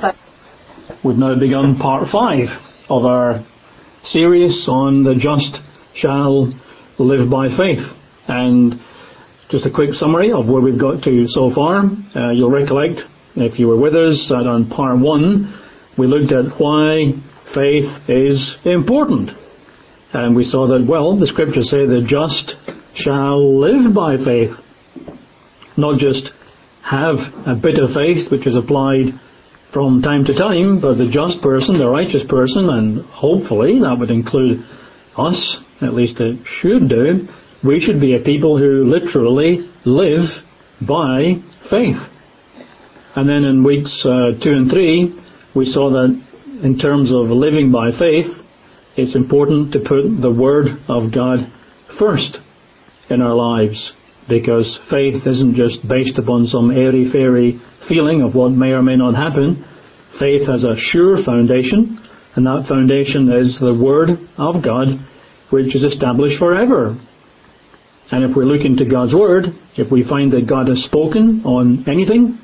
We've now begun part 5 of our series on the just shall live by faith. And just a quick summary of where we've got to so far. You'll recollect, if you were with us, that on part 1 we looked at why faith is important. And we saw that, well, the scriptures say the just shall live by faith. Not just have a bit of faith which is applied from time to time, but the just person, the righteous person, and hopefully that would include us, at least it should do, we should be a people who literally live by faith. And then in weeks 2 and 3, we saw that in terms of living by faith, it's important to put the Word of God first in our lives, because faith isn't just based upon some airy-fairy feeling of what may or may not happen. Faith has a sure foundation, and that foundation is the Word of God, which is established forever. And if we look into God's Word, if we find that God has spoken on anything,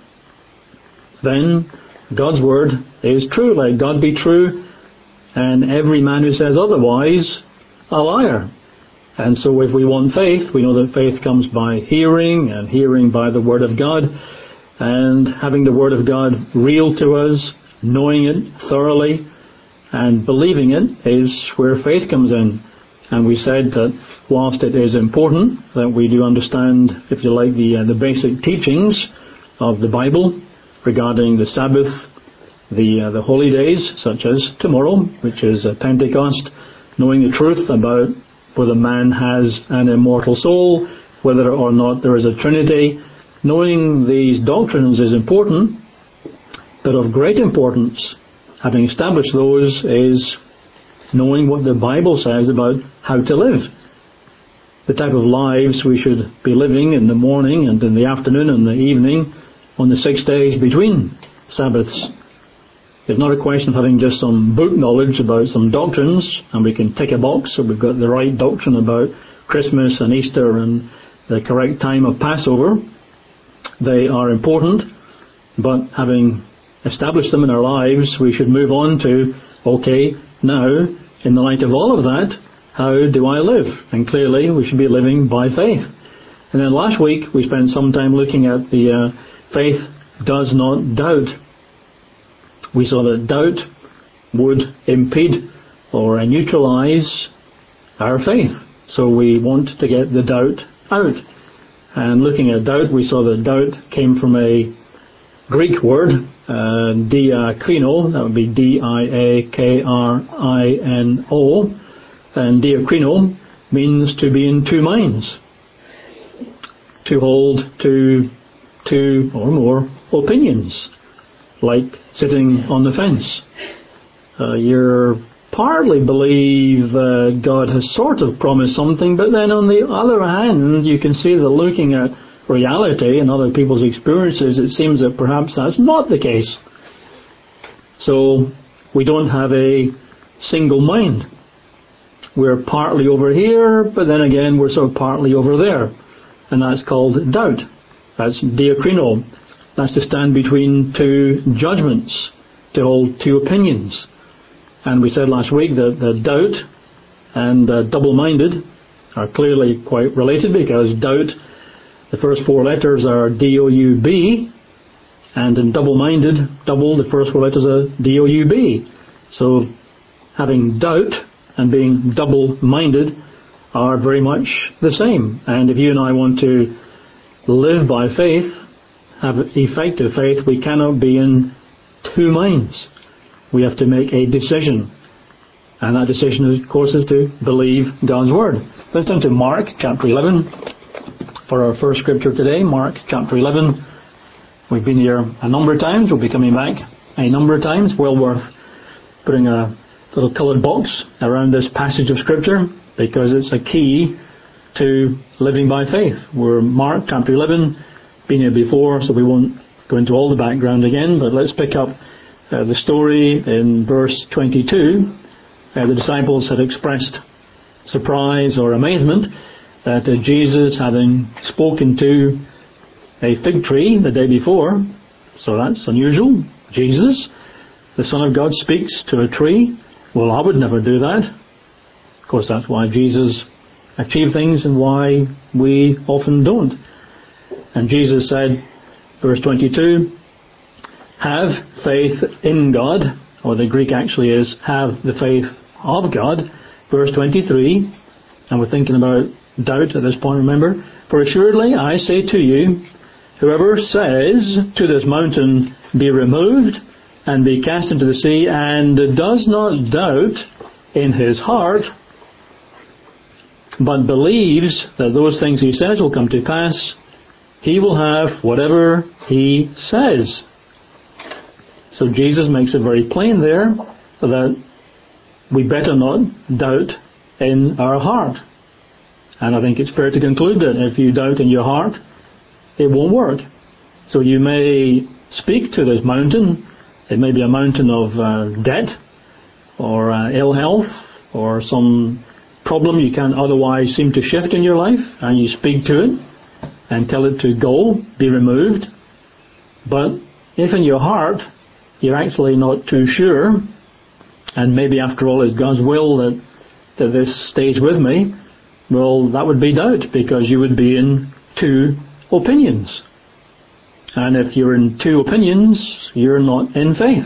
then God's Word is true. Let God be true, and every man who says otherwise, a liar. And so if we want faith, we know that faith comes by hearing, and hearing by the Word of God, and having the Word of God real to us, knowing it thoroughly, and believing it is where faith comes in. And we said that whilst it is important that we do understand, if you like, the basic teachings of the Bible regarding the Sabbath, the holy days, such as tomorrow, which is Pentecost, knowing the truth about whether man has an immortal soul, whether or not there is a Trinity, knowing these doctrines is important, but of great importance, having established those, is knowing what the Bible says about how to live. The type of lives we should be living in the morning and in the afternoon and the evening on the 6 days between Sabbaths. It's not a question of having just some book knowledge about some doctrines and we can tick a box so we've got the right doctrine about Christmas and Easter and the correct time of Passover. They are important, but having established them in our lives, we should move on to, okay, now, in the light of all of that, how do I live? And clearly, we should be living by faith. And then last week, we spent some time looking at the faith does not doubt. We saw that doubt would impede or neutralize our faith. So we want to get the doubt out. And looking at doubt, we saw that doubt came from a Greek word, diakrino, that would be D-I-A-K-R-I-N-O, and diakrino means to be in two minds, to hold two or more opinions, like sitting on the fence. You partly believe God has sort of promised something, but then on the other hand, you can see that looking at reality and other people's experiences, it seems that perhaps that's not the case. So we don't have a single mind. We're partly over here, but then again we're sort of partly over there. And that's called doubt. That's diakrino. That's to stand between two judgments, to hold two opinions. And we said last week that the doubt and double-minded are clearly quite related, because doubt, the first 4 letters are D-O-U-B, and in double-minded, double, the first 4 letters are D-O-U-B. So having doubt and being double-minded are very much the same. And if you and I want to live by faith, have effective faith, we cannot be in two minds. We have to make a decision. And that decision, of course, is to believe God's Word. Let's turn to Mark chapter 11 for our first scripture today. Mark chapter 11. We've been here a number of times. We'll be coming back a number of times. Well worth putting a little coloured box around this passage of Scripture, because it's a key to living by faith. We're Mark chapter 11. Been here before, so we won't go into all the background again, but let's pick up the story in verse 22. The disciples had expressed surprise or amazement that Jesus, having spoken to a fig tree the day before, so that's unusual, Jesus, the Son of God, speaks to a tree. Well, I would never do that. Of course, that's why Jesus achieved things and why we often don't. And Jesus said, verse 22, have faith in God, or the Greek actually is have the faith of God. Verse 23, and we're thinking about doubt at this point, remember. For assuredly I say to you, whoever says to this mountain, be removed and be cast into the sea, and does not doubt in his heart, but believes that those things he says will come to pass, he will have whatever he says. So Jesus makes it very plain there that we better not doubt in our heart. And I think it's fair to conclude that if you doubt in your heart, it won't work. So you may speak to this mountain. It may be a mountain of debt or ill health or some problem you can't otherwise seem to shift in your life, and you speak to it and tell it to go, be removed. But if in your heart you're actually not too sure, and maybe after all it's God's will that this stays with me, well, that would be doubt, because you would be in two opinions. And if you're in two opinions, you're not in faith.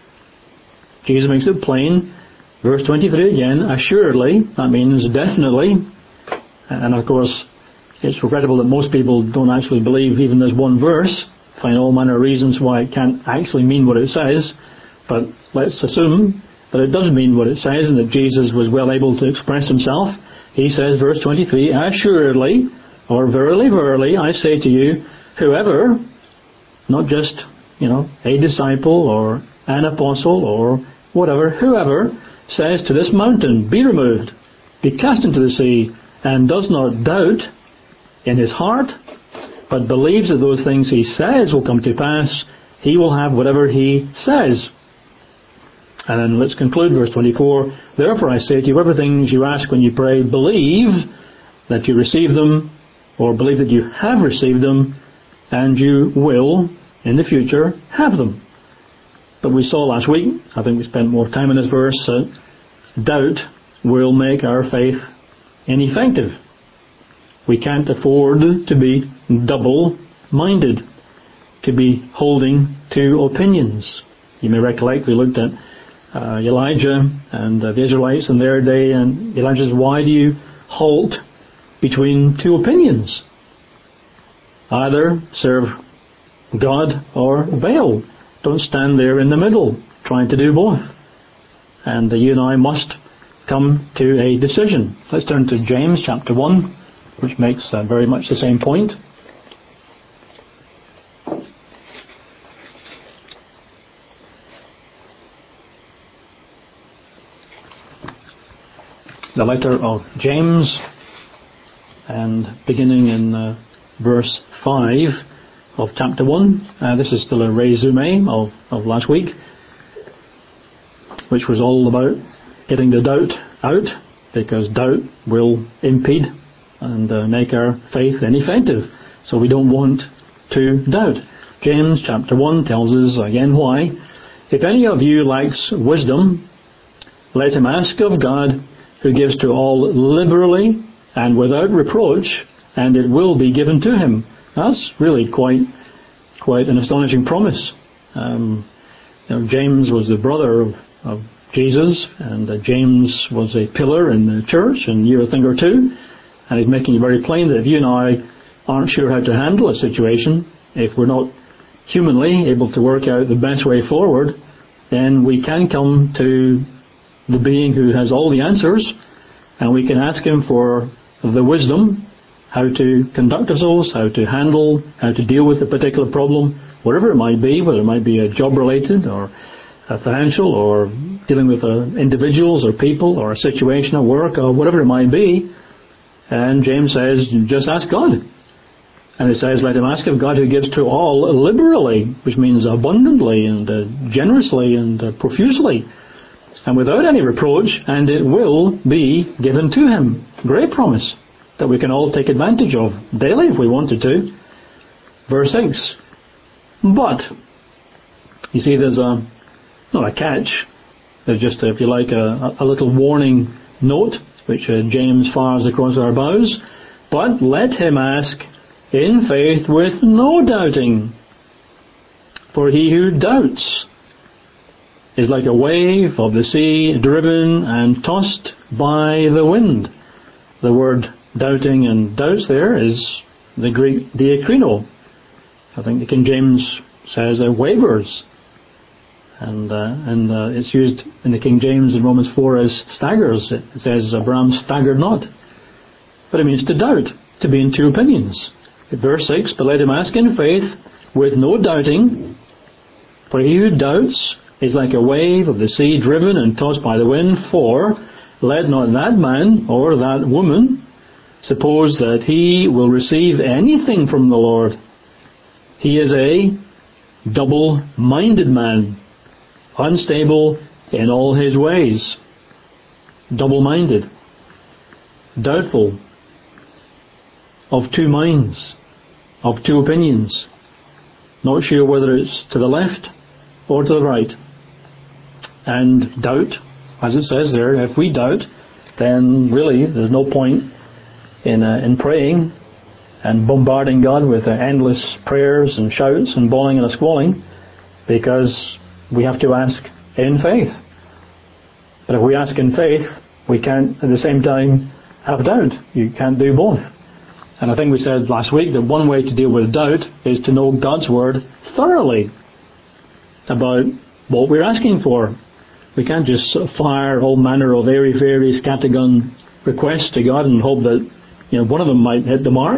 Jesus makes it plain. Verse 23 again, assuredly, that means definitely. And of course, it's regrettable that most people don't actually believe even this one verse, find all manner of reasons why it can't actually mean what it says. But let's assume that it does mean what it says and that Jesus was well able to express himself. He says, verse 23, assuredly, or verily, verily, I say to you, whoever, not just, a disciple or an apostle or whatever, whoever says to this mountain, be removed, be cast into the sea, and does not doubt in his heart, but believes that those things he says will come to pass, he will have whatever he says. And then let's conclude verse 24. Therefore I say to you, whatever things you ask when you pray, believe that you receive them, or believe that you have received them, and you will, in the future, have them. But we saw last week, I think we spent more time in this verse, doubt will make our faith ineffective. We can't afford to be double-minded, to be holding two opinions. You may recollect we looked at Elijah and the Israelites in their day, and Elijah says, why do you halt between two opinions? Either serve God or Baal. Don't stand there in the middle trying to do both. And you and I must come to a decision. Let's turn to James chapter 1, which makes very much the same point. The letter of James, and beginning in verse 5 of chapter 1. This is still a resume of last week, which was all about getting the doubt out, because doubt will impede and make our faith ineffective. So we don't want to doubt. James chapter 1 tells us again why. If any of you lacks wisdom, let him ask of God, who gives to all liberally and without reproach, and it will be given to him. That's really quite an astonishing promise. James was the brother of Jesus, and James was a pillar in the church and knew a thing or two, and he's making it very plain that if you and I aren't sure how to handle a situation, if we're not humanly able to work out the best way forward, then we can come to the being who has all the answers, and we can ask him for the wisdom, how to conduct ourselves, how to handle, how to deal with a particular problem, whatever it might be, whether it might be a job-related or a financial or dealing with individuals or people or a situation at work or whatever it might be. And James says, just ask God. And it says, let him ask of God, who gives to all liberally, which means abundantly and generously and profusely, and without any reproach, and it will be given to him. Great promise that we can all take advantage of daily if we wanted to. Verse 6. But You see, there's not a catch. There's just, if you like, a little warning note, which James fires across our bows. But let him ask in faith with no doubting. For he who doubts is like a wave of the sea, driven and tossed by the wind. The word doubting and doubts there is the Greek diakrino. I think the King James says wavers. And it's used in the King James in Romans 4 as staggers. It says Abraham staggered not. But it means to doubt, to be in two opinions. Verse 6, but let him ask in faith with no doubting. For he who doubts is like a wave of the sea, driven and tossed by the wind. For let not that man or that woman suppose that he will receive anything from the Lord. He is a double-minded man, unstable in all his ways. Double-minded, doubtful, of two minds, of two opinions, not sure whether it's to the left or to the right. And doubt, as it says there, if we doubt, then really there's no point in praying and bombarding God with endless prayers and shouts and bawling and squalling, because we have to ask in faith. But if we ask in faith, we can't at the same time have doubt. You can't do both. And I think we said last week that one way to deal with doubt is to know God's Word thoroughly about what we're asking for. We can't just fire all manner of airy-fairy scattergun requests to God and hope that one of them might hit the mark.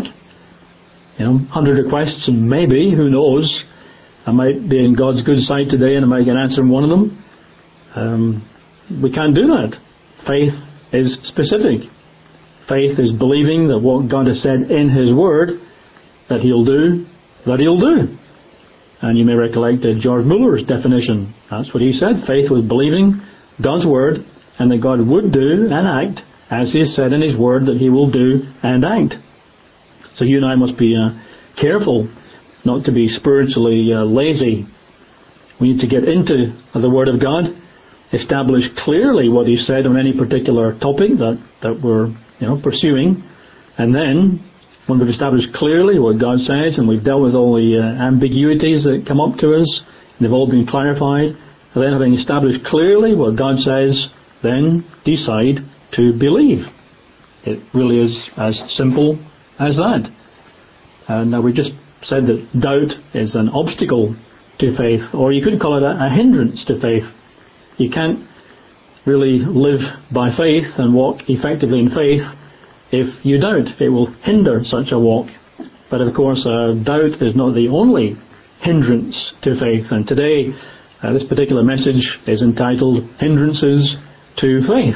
100 requests and maybe, who knows, I might be in God's good sight today and I might get an answer in one of them. We can't do that. Faith is specific. Faith is believing that what God has said in His Word that He'll do, that He'll do. And you may recollect George Muller's definition. That's what he said. Faith was believing God's Word and that God would do and act as He has said in His Word that He will do and act. So you and I must be careful not to be spiritually lazy. We need to get into the Word of God, establish clearly what He said on any particular topic that we're pursuing, and then when we've established clearly what God says and we've dealt with all the ambiguities that come up to us, and they've all been clarified, and then having established clearly what God says, then decide to believe. It really is as simple as that. And we just said that doubt is an obstacle to faith, or you could call it a hindrance to faith. You can't really live by faith and walk effectively in faith if you doubt. It will hinder such a walk. But of course, doubt is not the only hindrance to faith. And today, this particular message is entitled Hindrances to Faith.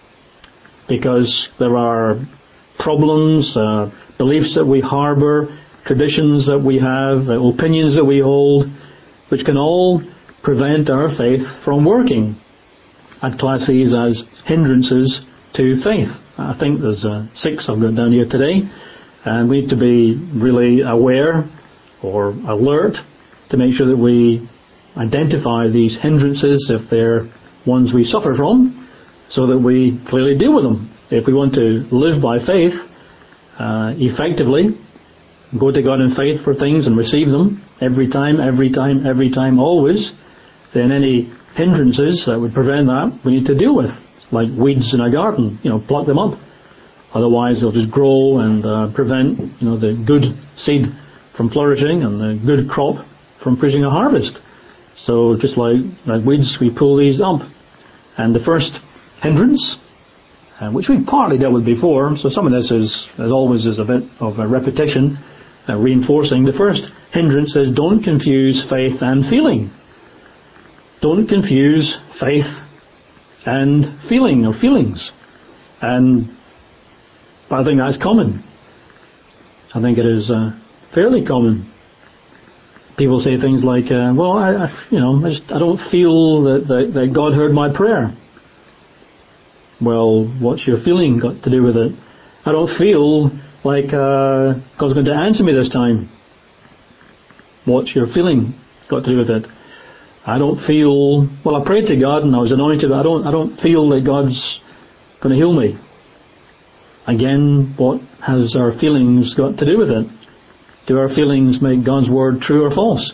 Because there are problems, beliefs that we harbour, traditions that we have, opinions that we hold, which can all prevent our faith from working. I'd class these as hindrances to faith. I think there's 6 I've got down here today, and we need to be really aware or alert to make sure that we identify these hindrances if they're ones we suffer from, so that we clearly deal with them. If we want to live by faith effectively, go to God in faith for things and receive them every time, always, then any hindrances that would prevent that, we need to deal with. Like weeds in a garden, pluck them up. Otherwise they'll just grow and prevent the good seed from flourishing and the good crop from producing a harvest. So just like weeds, we pull these up. And the first hindrance, which we've partly dealt with before, so some of this is, as always, is a bit of a repetition, reinforcing. The first hindrance is don't confuse faith and feeling. Don't confuse faith and feeling or feelings. And I think that's common. I think it is fairly common. People say things like, I don't feel that God heard my prayer. Well, what's your feeling got to do with it? I don't feel like God's going to answer me this time. What's your feeling got to do with it? I don't feel, well, I prayed to God and I was anointed, but I don't feel that God's going to heal me. Again, what has our feelings got to do with it? Do our feelings make God's word true or false?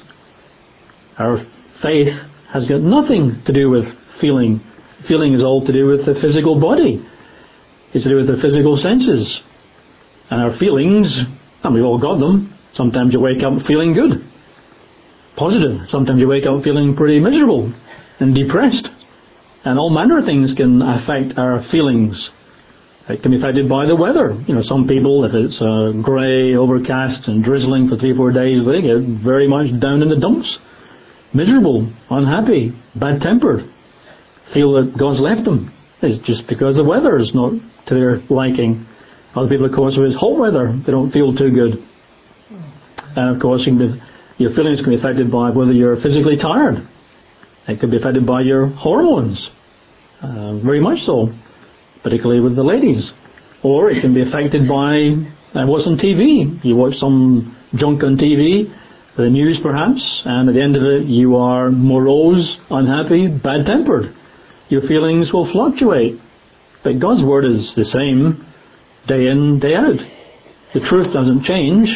Our faith has got nothing to do with feeling. Feeling is all to do with the physical body. It's to do with the physical senses. And our feelings, and we've all got them. Sometimes you wake up feeling good, positive. Sometimes you wake up feeling pretty miserable and depressed. And all manner of things can affect our feelings. It can be affected by the weather. Some people, if it's grey, overcast and drizzling for 3 or 4 days, they get very much down in the dumps. Miserable, unhappy, bad-tempered. Feel that God's left them. It's just because the weather is not to their liking. Other people, of course, if it's hot weather, they don't feel too good. And of course, your feelings can be affected by whether you're physically tired. It could be affected by your hormones. Very much so. Particularly with the ladies. Or it can be affected by what's on TV. You watch some junk on TV, the news perhaps, and at the end of it you are morose, unhappy, bad-tempered. Your feelings will fluctuate. But God's word is the same day in, day out. The truth doesn't change.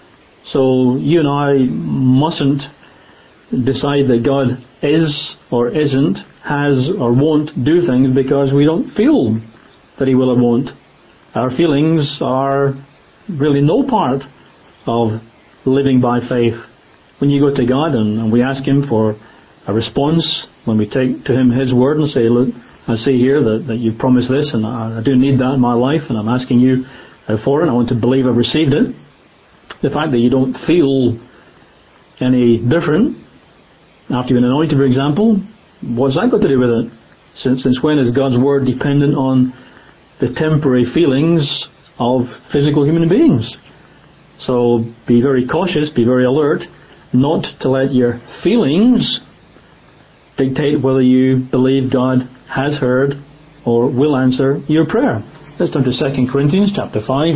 So you and I mustn't decide that God is or isn't, has or won't do things because we don't feel that He will or won't. Our feelings are really no part of living by faith. When you go to God and we ask Him for a response, when we take to Him His word and say, look, I see here that you promised this and I do need that in my life and I'm asking you for it and I want to believe I've received it. The fact that you don't feel any different after you've been anointed, for example, what's that got to do with it? Since when is God's word dependent on the temporary feelings of physical human beings? So be very cautious, be very alert, not to let your feelings dictate whether you believe God has heard or will answer your prayer. Let's turn to 2 Corinthians chapter 5.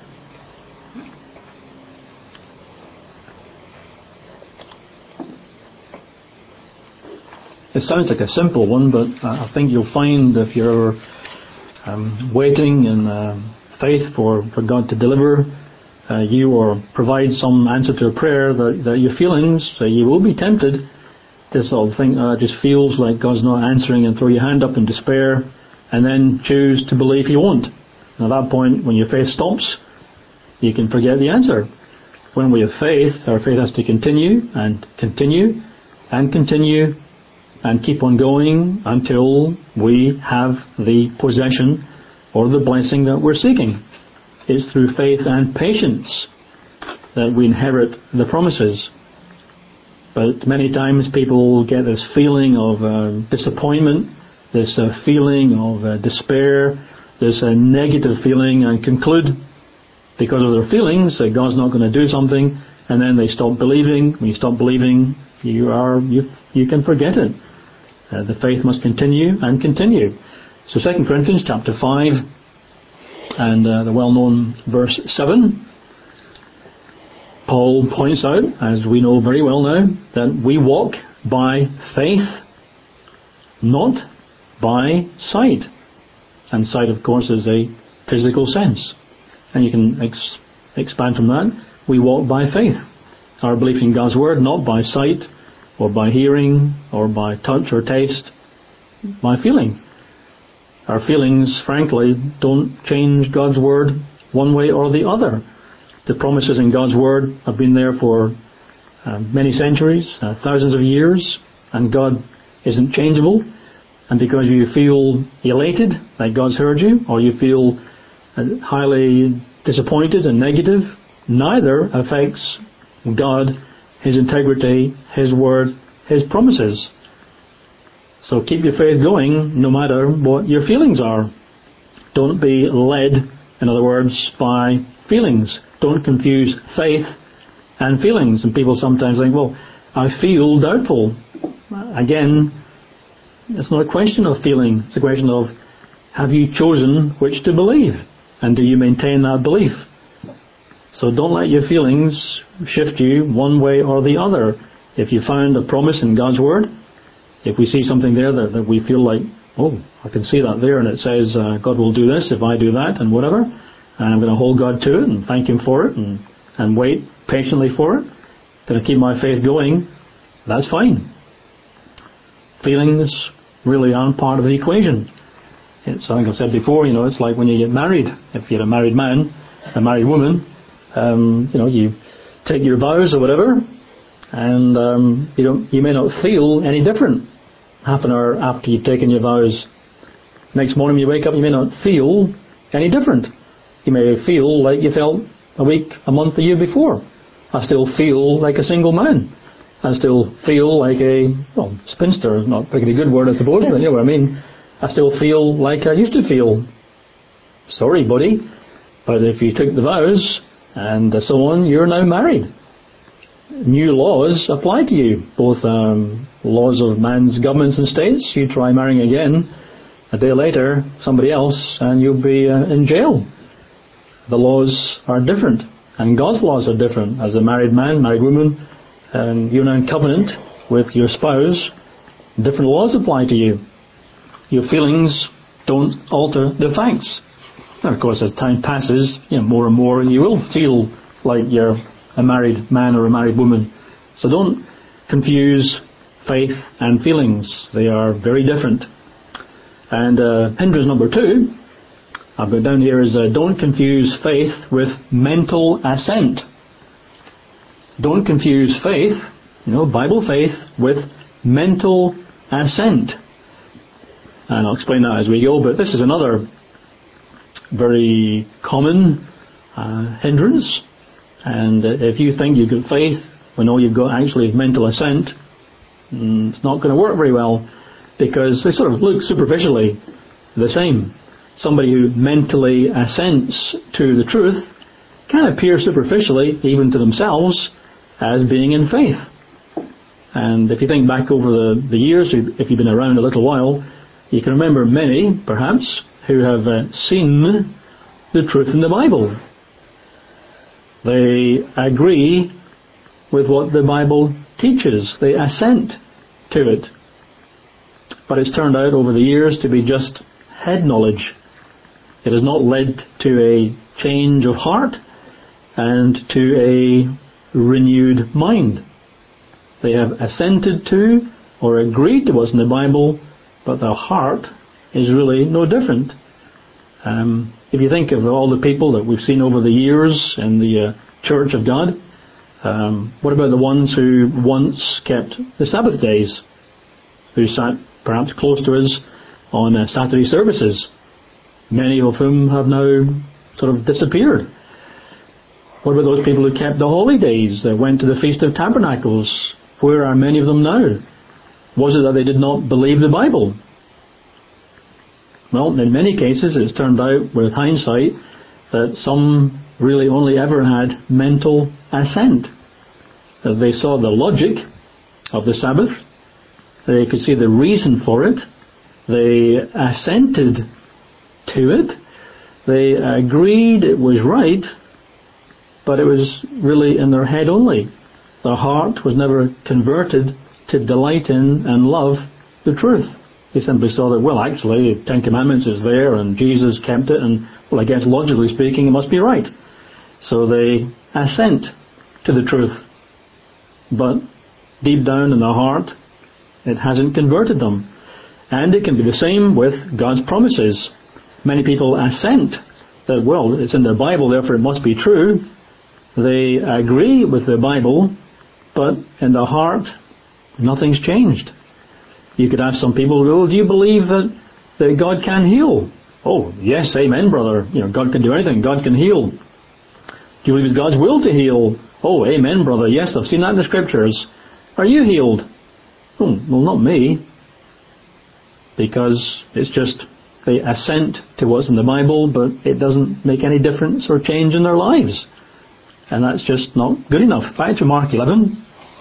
It sounds like a simple one, but I think you'll find if you're waiting in faith for God to deliver you or provide some answer to a prayer, that your feelings, you will be tempted to sort of think, it just feels like God's not answering, and throw your hand up in despair and then choose to believe He won't. And at that point, when your faith stops, you can forget the answer. When we have faith, our faith has to continue and continue and continue and keep on going until we have the possession or the blessing that we're seeking. It's through faith and patience that we inherit the promises. But many times people get this feeling of disappointment, this feeling of despair, this negative feeling, and conclude because of their feelings that God's not going to do something, and then they stop believing. When you stop believing, you can forget it. The faith must continue and continue. So 2 Corinthians chapter 5 and the well-known verse 7, Paul points out, as we know very well now, that we walk by faith, not by sight. And sight, of course, is a physical sense. And you can expand from that. We walk by faith. Our belief in God's word, not by sight, or by hearing, or by touch or taste, by feeling. Our feelings, frankly, don't change God's word one way or the other. The promises in God's word have been there for many centuries, thousands of years, and God isn't changeable. And because you feel elated that God's heard you, or you feel highly disappointed and negative, neither affects God, His integrity, His word, His promises. So keep your faith going no matter what your feelings are. Don't be led, in other words, by feelings. Don't confuse faith and feelings. And people sometimes think, well, I feel doubtful. Again, it's not a question of feeling. It's a question of, have you chosen which to believe? And do you maintain that belief? So don't let your feelings shift you one way or the other. If you found a promise in God's word, If we see something there that we feel like, oh, I can see that there, and it says God will do this if I do that and whatever, and I'm going to hold God to it and thank Him for it and wait patiently for it, going to keep my faith going, that's fine. Feelings really aren't part of the equation. It's, I think I've said before, it's like when you get married. If you're a married man, a married woman, you take your vows or whatever, and you may not feel any different half an hour after you've taken your vows. Next morning you wake up, you may not feel any different. You may feel like you felt a week, a month, a year before. I still feel like a single man. I still feel like spinster, not a good word I suppose, but you know what I mean. I still feel like I used to feel. Sorry, buddy, but if you took the vows and so on, you're now married. New laws apply to you, both laws of man's governments and states. You try marrying again, a day later, somebody else, and you'll be in jail. The laws are different, and God's laws are different. As a married man, married woman, you're now in covenant with your spouse, different laws apply to you. Your feelings don't alter the facts. And of course, as time passes, more and more you will feel like you're a married man or a married woman. So don't confuse faith and feelings. They are very different. And hindrance number 2, I've got down here, is don't confuse faith with mental assent. Don't confuse faith, Bible faith, with mental assent. And I'll explain that as we go, but this is another very common hindrance. And if you think you've got faith when all you've got actually is mental assent, it's not going to work very well, because they sort of look superficially the same. Somebody who mentally assents to the truth can appear superficially, even to themselves, as being in faith. And if you think back over the years, if you've been around a little while, you can remember many, perhaps, who have seen the truth in the Bible. They agree with what the Bible teaches. They assent to it. But it's turned out over the years to be just head knowledge. It has not led to a change of heart and to a renewed mind. They have assented to or agreed to what's in the Bible, but their heart is really no different. If you think of all the people that we've seen over the years in the Church of God, what about the ones who once kept the Sabbath days, who sat perhaps close to us on Saturday services, many of whom have now sort of disappeared? What about those people who kept the holy days, that went to the Feast of Tabernacles? Where are many of them now? Was it that they did not believe the Bible? Well, in many cases it's turned out with hindsight that some really only ever had mental assent. That they saw the logic of the Sabbath, they could see the reason for it, they assented to it, they agreed it was right, but it was really in their head only. Their heart was never converted to delight in and love the truth. They simply saw that, well, actually, the Ten Commandments is there and Jesus kept it, and, well, I guess logically speaking, it must be right. So they assent to the truth. But deep down in their heart, it hasn't converted them. And it can be the same with God's promises. Many people assent that, well, it's in the Bible, therefore it must be true. They agree with the Bible, but in their heart, nothing's changed. You could ask some people, well, do you believe that God can heal? Oh, yes, amen, brother. God can do anything. God can heal. Do you believe it's God's will to heal? Oh, amen, brother. Yes, I've seen that in the Scriptures. Are you healed? Oh, well, not me. Because it's just they assent to what's in the Bible, but it doesn't make any difference or change in their lives. And that's just not good enough. Back to Mark 11.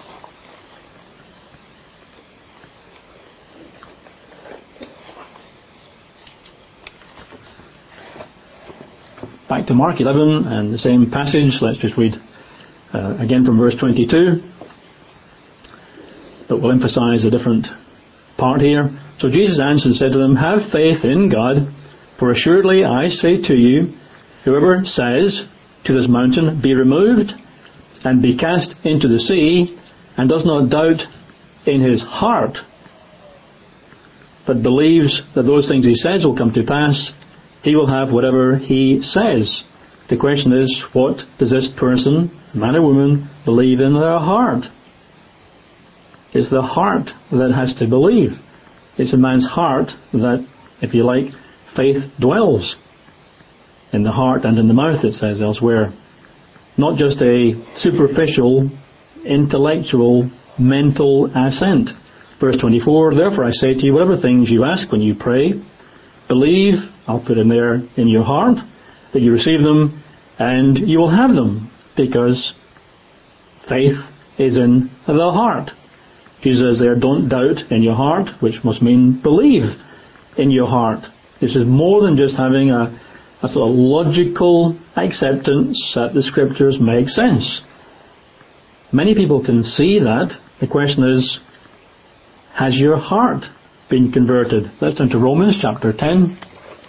Back to Mark 11 and the same passage. Let's just read again from verse 22. But we'll emphasize a different part here. So Jesus answered and said to them, have faith in God, for assuredly I say to you, whoever says to this mountain, be removed and be cast into the sea, and does not doubt in his heart, but believes that those things he says will come to pass, he will have whatever he says. The question is, what does this person, man or woman, believe in their heart? It's the heart that has to believe. It's a man's heart that, if you like, faith dwells. In the heart and in the mouth, it says elsewhere. Not just a superficial, intellectual, mental assent. Verse 24, therefore I say to you, whatever things you ask when you pray, believe, I'll put in there, in your heart, that you receive them, and you will have them, because faith is in the heart. Jesus says there, don't doubt in your heart, which must mean believe in your heart. This is more than just having a sort of logical acceptance that the Scriptures make sense. Many people can see that. The question is, has your heart been converted? Let's turn to Romans chapter 10.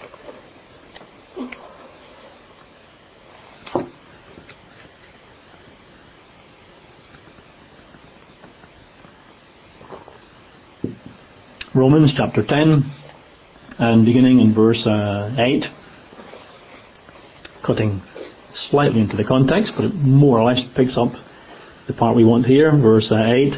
Romans chapter 10, and beginning in verse 8, cutting slightly into the context, but it more or less picks up the part we want here, verse 8.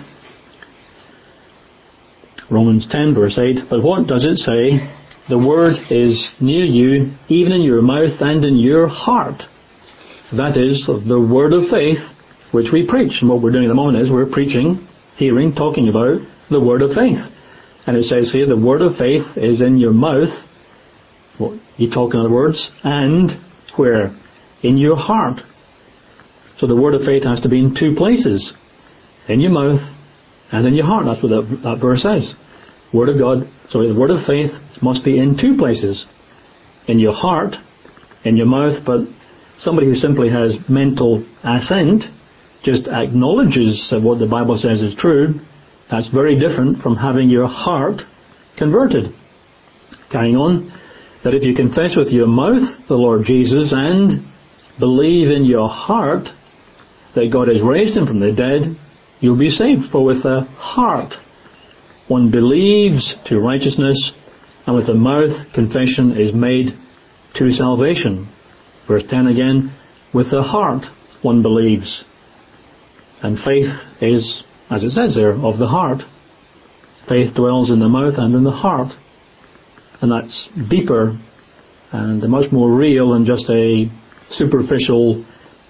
Romans 10, verse 8. But what does it say? The word is near you, even in your mouth and in your heart. That is the word of faith which we preach. And what we're doing at the moment is we're preaching, hearing, talking about the word of faith. And it says here, the word of faith is in your mouth. Well, you talk in other words, and where? In your heart. So the word of faith has to be in two places. In your mouth and in your heart. That's what that verse says. The word of faith must be in two places. In your heart, in your mouth, but somebody who simply has mental assent, just acknowledges that what the Bible says is true, that's very different from having your heart converted. Carrying on, that if you confess with your mouth the Lord Jesus and believe in your heart that God has raised him from the dead, you'll be saved. For with the heart one believes to righteousness, and with the mouth confession is made to salvation. Verse 10 again, with the heart one believes. And faith is, as it says there, of the heart. Faith dwells in the mouth and in the heart. And that's deeper and much more real than just a superficial,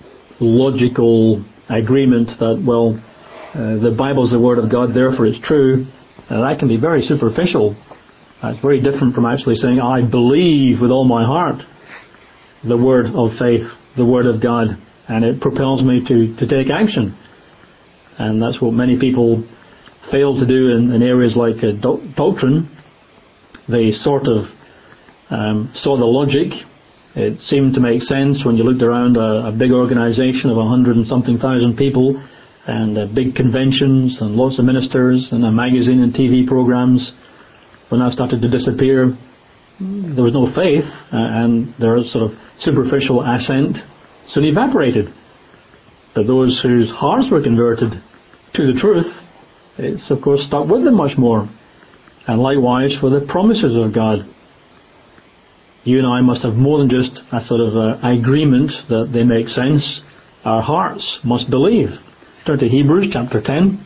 logical agreement that, well, the Bible's the Word of God, therefore it's true. That can be very superficial. That's very different from actually saying, I believe with all my heart the Word of faith, the Word of God, and it propels me to take action. And that's what many people fail to do in areas like doctrine. They sort of saw the logic. It seemed to make sense when you looked around a big organisation of 100 and something thousand people, and big conventions and lots of ministers and a magazine and TV programs. When that started to disappear, there was no faith, and their sort of superficial assent soon evaporated. But those whose hearts were converted to the truth, it's of course stuck with them much more. And likewise for the promises of God. You and I must have more than just a sort of agreement that they make sense. Our hearts must believe. Turn to Hebrews chapter 10.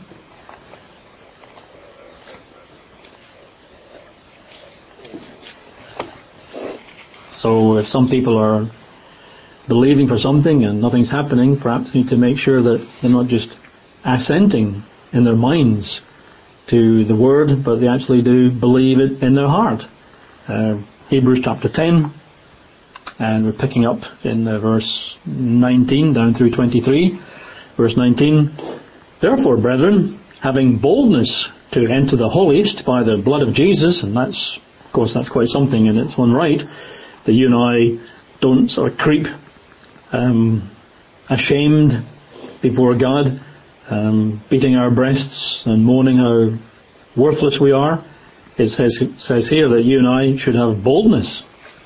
So if some people are believing for something and nothing's happening, perhaps they need to make sure that they're not just assenting in their minds to the Word, but they actually do believe it in their heart. Hebrews chapter 10, and we're picking up in verse 19 down through 23. Verse 19, therefore, brethren, having boldness to enter the holiest by the blood of Jesus, and that's, of course, that's quite something in its own right, that you and I don't sort of creep ashamed before God, beating our breasts and moaning how worthless we are. it says here that you and I should have boldness,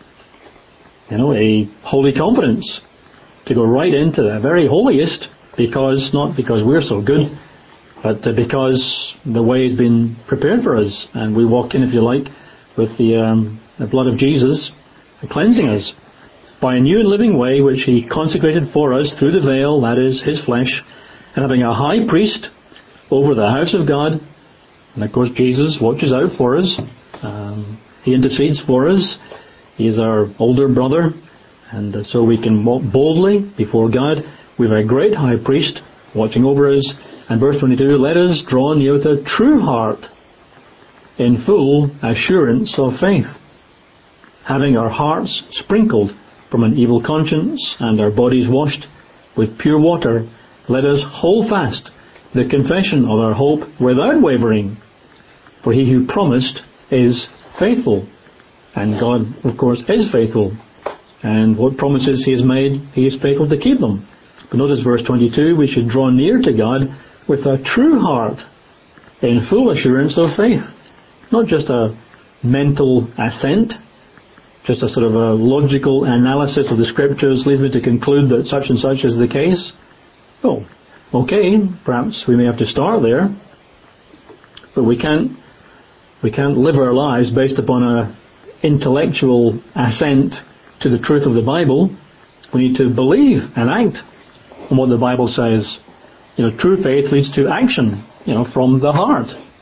a holy confidence to go right into the very holiest, not because we're so good, but because the way has been prepared for us, and we walk in, if you like, with the blood of Jesus cleansing us by a new and living way which He consecrated for us through the veil, that is, His flesh, and having a high priest over the house of God. And of course Jesus watches out for us. He intercedes for us. He is our older brother, and so we can walk boldly before God. We have a great high priest watching over us. And verse 22, let us draw near with a true heart in full assurance of faith, having our hearts sprinkled from an evil conscience and our bodies washed with pure water. Let us hold fast the confession of our hope without wavering, for He who promised is faithful. And God, of course, is faithful. And what promises He has made, He is faithful to keep them. But notice verse 22, we should draw near to God with a true heart in full assurance of faith. Not just a mental assent, just a sort of a logical analysis of the Scriptures leads me to conclude that such and such is the case. Oh, okay, perhaps we may have to start there. But we can't live our lives based upon an intellectual assent to the truth of the Bible. We need to believe and act on what the Bible says. True faith leads to action, from the heart.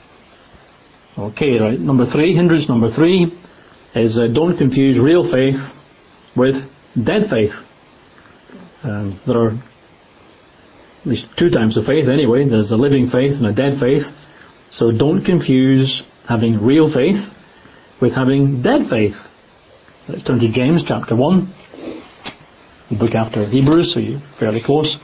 Okay, right. Hindrance number three is don't confuse real faith with dead faith. There are at least two types of faith anyway. There's a living faith and a dead faith. So don't confuse having real faith with having dead faith. Let's turn to James chapter 1. The book after Hebrews, so you're fairly close.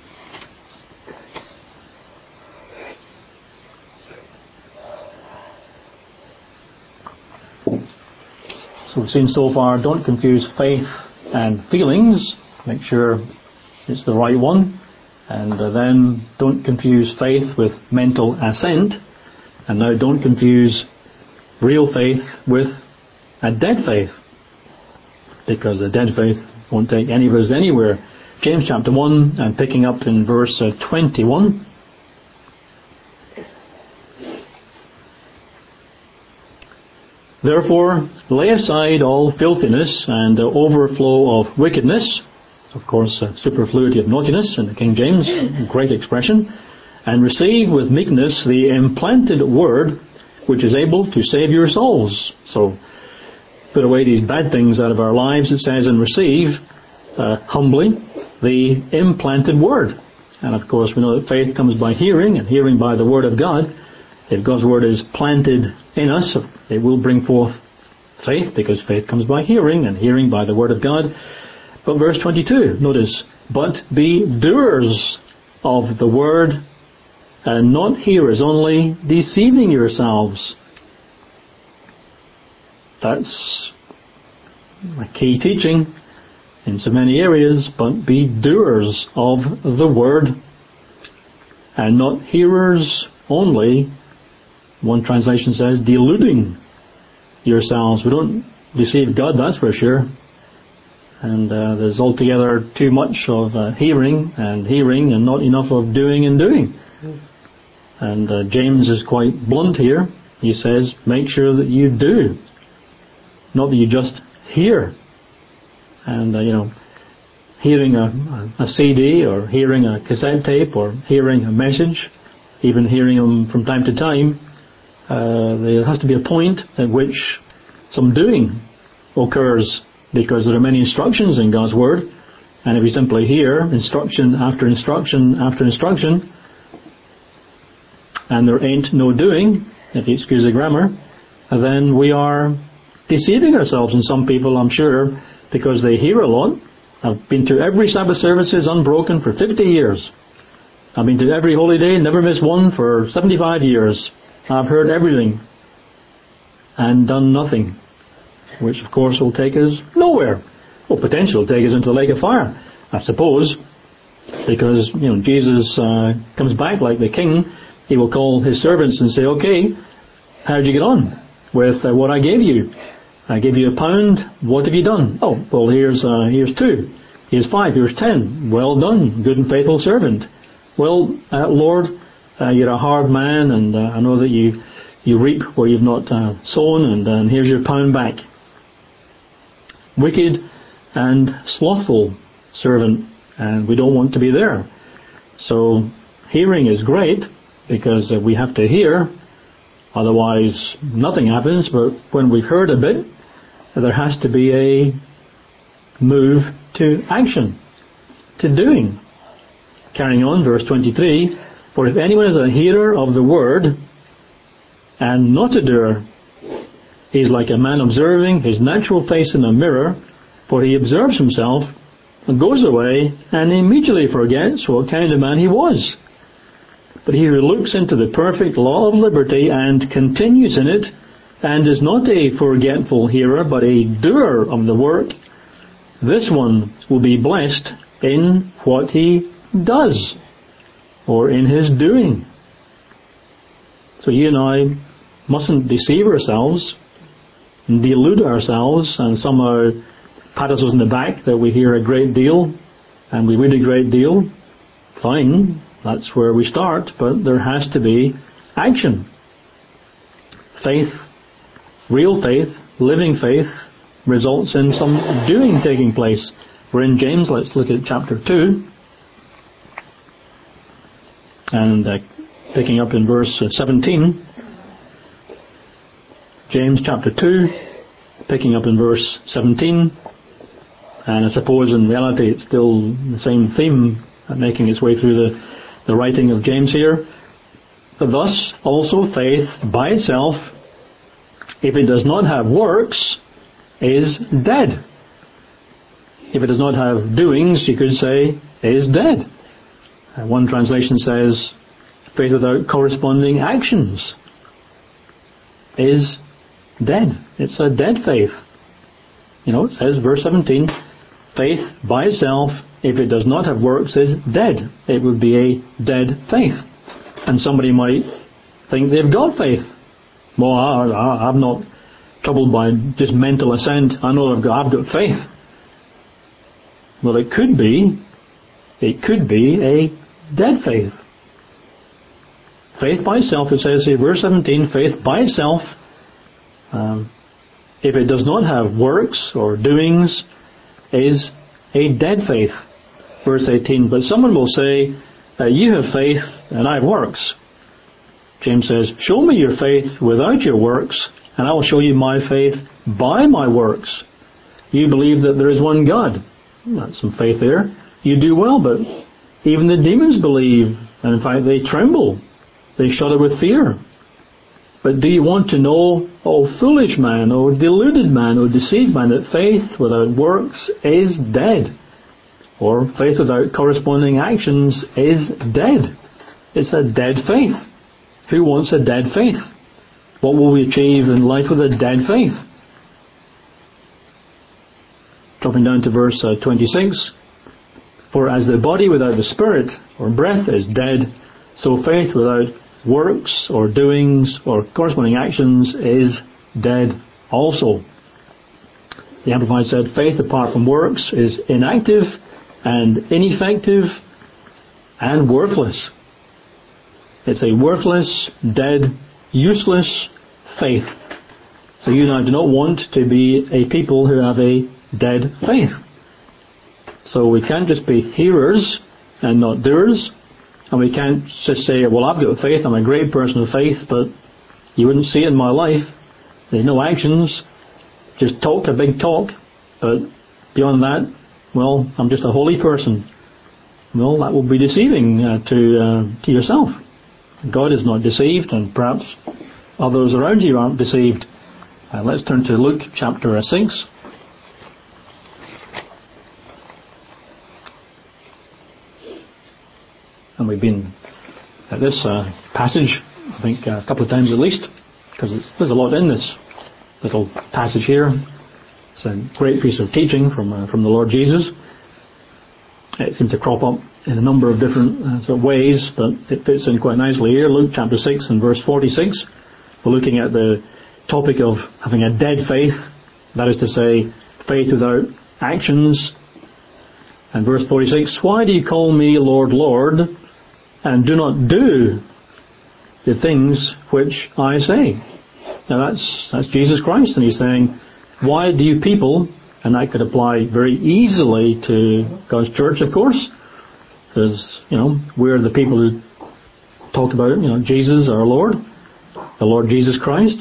So we've seen so far, don't confuse faith and feelings. Make sure it's the right one. And then don't confuse faith with mental assent. And now don't confuse real faith with a dead faith, because a dead faith won't take any of us anywhere. James chapter 1, and picking up in verse 21. Therefore, lay aside all filthiness and overflow of wickedness, of course, superfluity of naughtiness in the King James, great expression, and receive with meekness the implanted word, which is able to save your souls. So, put away these bad things out of our lives, it says, and receive humbly the implanted word. And of course we know that faith comes by hearing, and hearing by the word of God. If God's word is planted in us, it will bring forth faith, because faith comes by hearing, and hearing by the word of God. But verse 22, notice, but be doers of the word, and not hearers only, deceiving yourselves. That's a key teaching in so many areas. But be doers of the word, and not hearers only. One translation says, deluding yourselves. We don't deceive God, that's for sure. And there's altogether too much of hearing and not enough of doing and doing. And James is quite blunt here. He says, make sure that you do, not that you just hear. And hearing a CD, or hearing a cassette tape, or hearing a message, even hearing them from time to time, there has to be a point at which some doing occurs, because there are many instructions in God's Word, and if we simply hear instruction after instruction after instruction, and there ain't no doing, if you excuse the grammar, then we are deceiving ourselves. And some people, I'm sure, because they hear a lot. I've been to every Sabbath services unbroken for 50 years. I've been to every holy day, never missed one for 75 years. I've heard everything and done nothing, which of course will take us nowhere. Well, potentially will take us into the lake of fire, I suppose, because Jesus comes back like the king. He will call his servants and say, okay, how did you get on? with what I gave you. I gave you £1. What have you done? Oh, well, here's 2. Here's 5. Here's 10. Well done, good and faithful servant. Well, Lord, you're a hard man, and I know that you reap where you've not sown, and here's your £1 back. Wicked and slothful servant, and we don't want to be there. So hearing is great, because we have to hear, otherwise nothing happens. But when we've heard a bit, there has to be a move to action, to doing. Carrying on, verse 23, for if anyone is a hearer of the word and not a doer, he is like a man observing his natural face in a mirror, for he observes himself and goes away and immediately forgets what kind of man he was. But he who looks into the perfect law of liberty and continues in it, and is not a forgetful hearer, but a doer of the work, this one will be blessed in what he does, or in his doing. So you and I mustn't deceive ourselves and delude ourselves and somehow pat us on the back that we hear a great deal and we read a great deal. Fine, that's where we start, but there has to be action. Faith, real faith, living faith, results in some doing taking place. We're in James. Let's look at chapter 2. And picking up in verse 17. James chapter 2, picking up in verse 17. And I suppose in reality it's still the same theme making its way through the writing of James here. Thus also faith by itself, if it does not have works, is dead. If it does not have doings, you could say, is dead. One translation says, faith without corresponding actions is dead. It's a dead faith. It says, verse 17, faith by itself, if it does not have works, is dead. It would be a dead faith. And somebody might think they've got faith. Well, I'm not troubled by just mental assent. I know I've got faith. Well, it could be a dead faith. Faith by itself, it says here, verse 17, faith by itself, if it does not have works or doings, is a dead faith. Verse 18, but someone will say, you have faith and I have works. James says, show me your faith without your works, and I will show you my faith by my works. You believe that there is one God. That's some faith there. You do well, but even the demons believe, and in fact they tremble. They shudder with fear. But do you want to know, O foolish man, O deluded man, O deceived man, that faith without works is dead? Or faith without corresponding actions is dead. It's a dead faith. Who wants a dead faith? What will we achieve in life with a dead faith? Dropping down to verse 26. For as the body without the spirit or breath is dead, so faith without works or doings or corresponding actions is dead also. The Amplified said, faith apart from works is inactive and ineffective and worthless. It's a worthless, dead, useless faith. So you and I do not want to be a people who have a dead faith. So we can't just be hearers and not doers. And we can't just say, well, I've got faith, I'm a great person of faith, but you wouldn't see it in my life. There's no actions. Just talk a big talk. But beyond that, well, I'm just a holy person. Well, that will be deceiving to yourself. God is not deceived, and perhaps others around you aren't deceived. Let's turn to Luke chapter 6. And we've been at this passage, I think, a couple of times at least, because there's a lot in this little passage here. It's a great piece of teaching from the Lord Jesus. It seems to crop up in a number of different sort of ways, but it fits in quite nicely here. Luke chapter 6 and verse 46. We're looking at the topic of having a dead faith, that is to say, faith without actions. And verse 46, why do you call me Lord, Lord, and do not do the things which I say? Now that's Jesus Christ, and he's saying, why do you people, and that could apply very easily to God's church, of course, because, we're the people who talked about, Jesus, our Lord, the Lord Jesus Christ.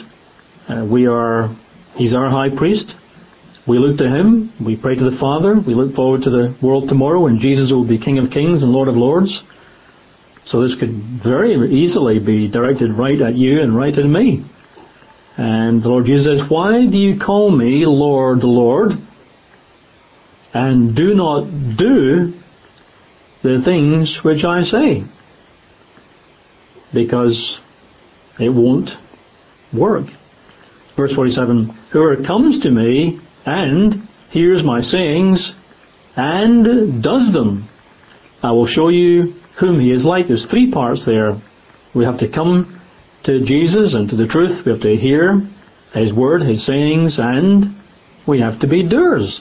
He's our high priest. We look to Him. We pray to the Father. We look forward to the world tomorrow when Jesus will be King of Kings and Lord of Lords. So this could very easily be directed right at you and right at me. And the Lord Jesus says, why do you call me Lord, Lord, and do not do the things which I say? Because it won't work. Verse 47, whoever comes to me and hears my sayings and does them, I will show you whom he is like. There's three parts there. We have to come to Jesus and to the truth. We have to hear His word, His sayings, and we have to be doers.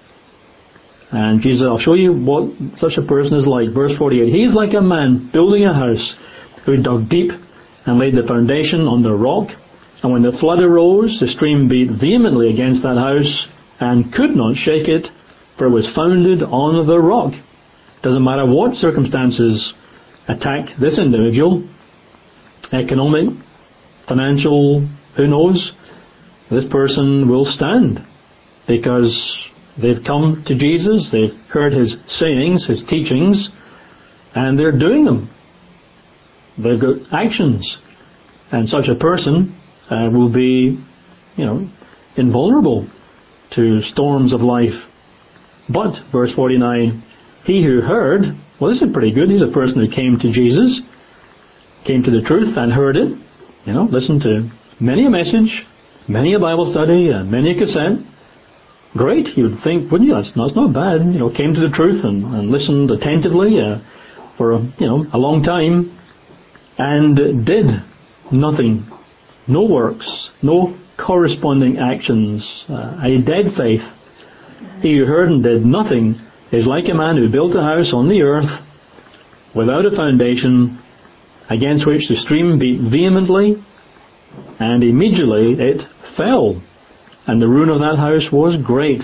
And Jesus, I'll show you what such a person is like. Verse 48, he is like a man building a house who dug deep and laid the foundation on the rock. And when the flood arose, the stream beat vehemently against that house and could not shake it, for it was founded on the rock. Doesn't matter what circumstances attack this individual, economic, financial, who knows, this person will stand because they've come to Jesus, they've heard His sayings, His teachings, and they're doing them. They've got actions. And such a person will be, invulnerable to storms of life. But, verse 49, he who heard, well, this is pretty good. He's a person who came to Jesus, came to the truth and heard it. Listened to many a message, many a Bible study, many a cassette. Great, you would think, wouldn't you? That's not bad. Came to the truth and listened attentively for a long time and did nothing. No works, no corresponding actions, a dead faith. He who heard and did nothing is like a man who built a house on the earth without a foundation, against which the stream beat vehemently, and immediately it fell, and the ruin of that house was great.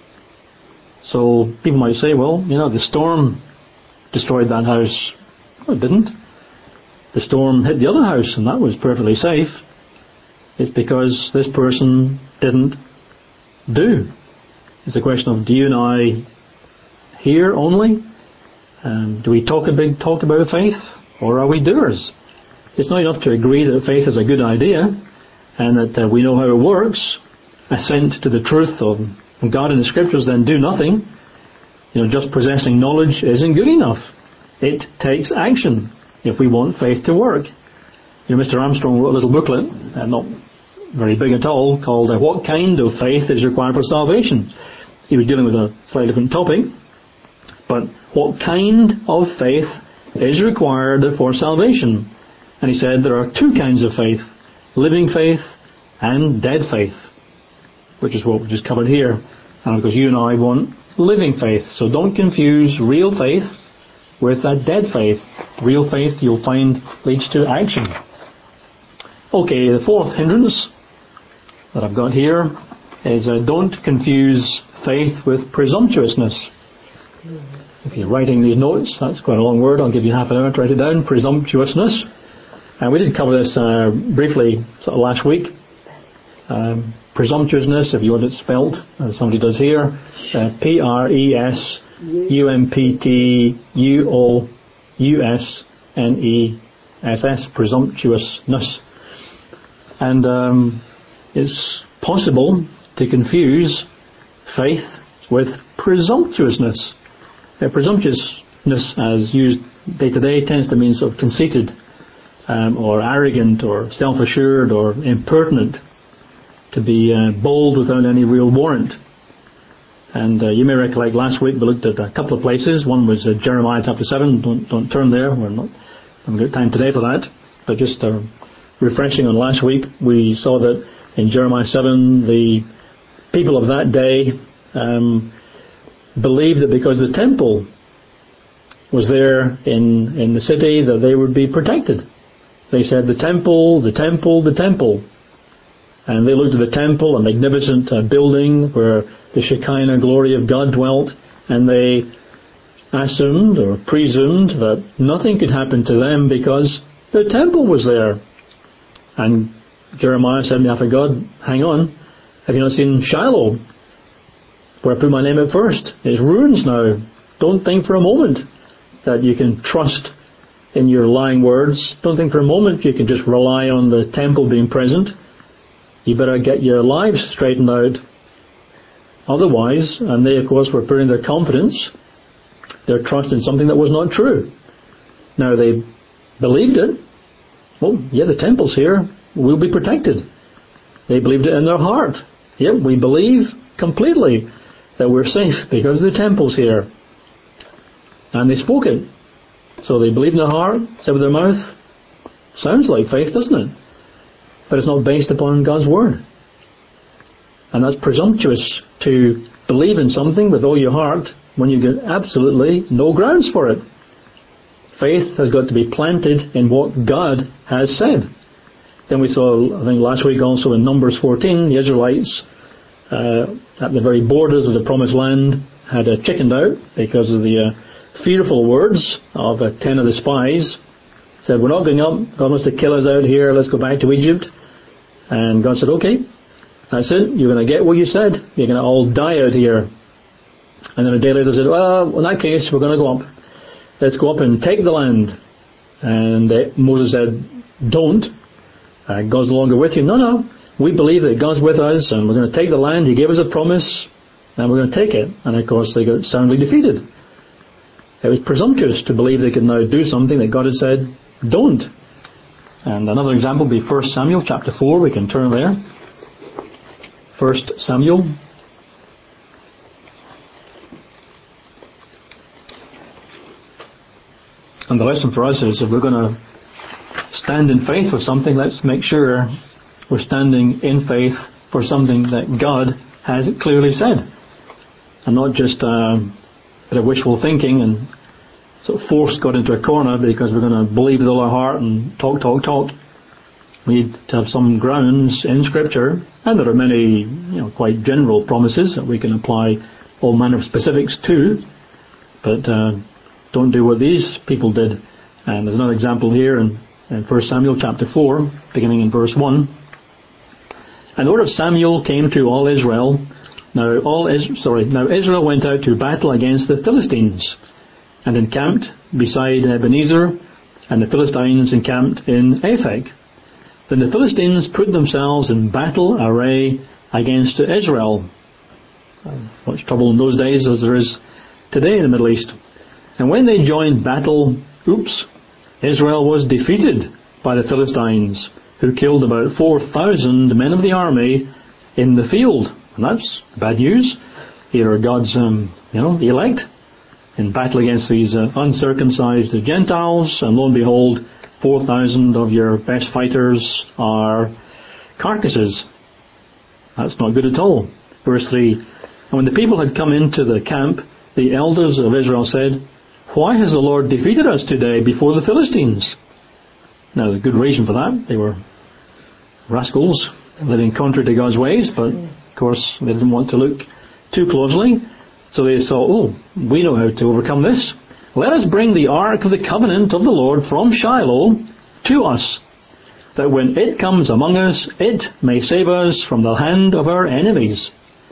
So people might say, well, the storm destroyed that house. Well, it didn't. The storm hit the other house, and that was perfectly safe. It's because this person didn't do. It's a question of, do you and I hear only? Do we talk a big talk about faith, or are we doers? It's not enough to agree that faith is a good idea and that we know how it works, assent to the truth of God and the Scriptures, then do nothing. Just possessing knowledge isn't good enough. It takes action if we want faith to work. Mr. Armstrong wrote a little booklet, not very big at all, called What Kind of Faith is Required for Salvation? He was dealing with a slightly different topic, but what kind of faith is required for salvation? And he said there are two kinds of faith, living faith and dead faith, which is what we just covered here. And because you and I want living faith, so don't confuse real faith with a dead faith. Real faith, you'll find, leads to action. Okay, the fourth hindrance that I've got here is don't confuse faith with presumptuousness. If you're writing these notes, that's quite a long word. I'll give you half an hour to write it down. Presumptuousness. And we did cover this briefly last week. Presumptuousness, if you want it spelt, as somebody does here, Presumptuousness, presumptuousness. And it's possible to confuse faith with presumptuousness. Presumptuousness, as used day to day, tends to mean sort of conceited, or arrogant, or self-assured, or impertinent. To be bold without any real warrant. And you may recollect last week we looked at a couple of places. One was Jeremiah chapter 7. Don't turn there. We haven't got time today for that. But just refreshing on last week, we saw that in Jeremiah 7, the people of that day believed that because the temple was there in the city, that they would be protected. They said, the temple, the temple, the temple. And they looked at the temple, a magnificent building where the Shekinah glory of God dwelt, and they assumed or presumed that nothing could happen to them because the temple was there. And Jeremiah said, after God, hang on, have you not seen Shiloh, where I put my name at first? It's ruins now. Don't think for a moment that you can trust in your lying words. Don't think for a moment you can just rely on the temple being present. You better get your lives straightened out. Otherwise, and they of course were putting their confidence, their trust in something that was not true. Now they believed it. Well, yeah, the temple's here. We'll be protected. They believed it in their heart. Yep, we believe completely that we're safe because the temple's here. And they spoke it. So they believed in their heart, said with their mouth. Sounds like faith, doesn't it? But it's not based upon God's Word. And that's presumptuous to believe in something with all your heart when you get absolutely no grounds for it. Faith has got to be planted in what God has said. Then we saw, I think last week also in Numbers 14, the Israelites at the very borders of the Promised Land had chickened out because of the fearful words of 10 of the spies. Said, we're not going up, God wants to kill us out here, let's go back to Egypt. And God said, okay, that's it, you're going to get what you said, you're going to all die out here. And then a day later said, well, in that case, we're going to go up. Let's go up and take the land. And Moses said, don't. God's no longer with you. No, we believe that God's with us and we're going to take the land. He gave us a promise and we're going to take it. And of course they got soundly defeated. It was presumptuous to believe they could now do something that God had said, don't. And another example would be 1 Samuel chapter 4. We can turn there. 1 Samuel. And the lesson for us is if we're going to stand in faith for something, let's make sure we're standing in faith for something that God has clearly said. And not just a bit of wishful thinking and sort of force God into a corner because we're going to believe with all our heart and talk. We need to have some grounds in Scripture, and there are many quite general promises that we can apply all manner of specifics to, but don't do what these people did. And there's another example here in 1 Samuel chapter 4, beginning in verse 1. And the word of Samuel came to all Israel. Now Israel went out to battle against the Philistines, and encamped beside Ebenezer, and the Philistines encamped in Aphek. Then the Philistines put themselves in battle array against Israel. Much trouble in those days as there is today in the Middle East. And when they joined battle, Israel was defeated by the Philistines, who killed about 4,000 men of the army in the field. And that's bad news. Here are God's elect in battle against these uncircumcised Gentiles, and lo and behold, 4,000 of your best fighters are carcasses. That's not good at all. Verse 3, and when the people had come into the camp, the elders of Israel said, why has the Lord defeated us today before the Philistines? Now, the good reason for that, they were rascals, living contrary to God's ways, but of course they didn't want to look too closely. So they thought, we know how to overcome this. Let us bring the ark of the covenant of the Lord from Shiloh to us, that when it comes among us, it may save us from the hand of our enemies.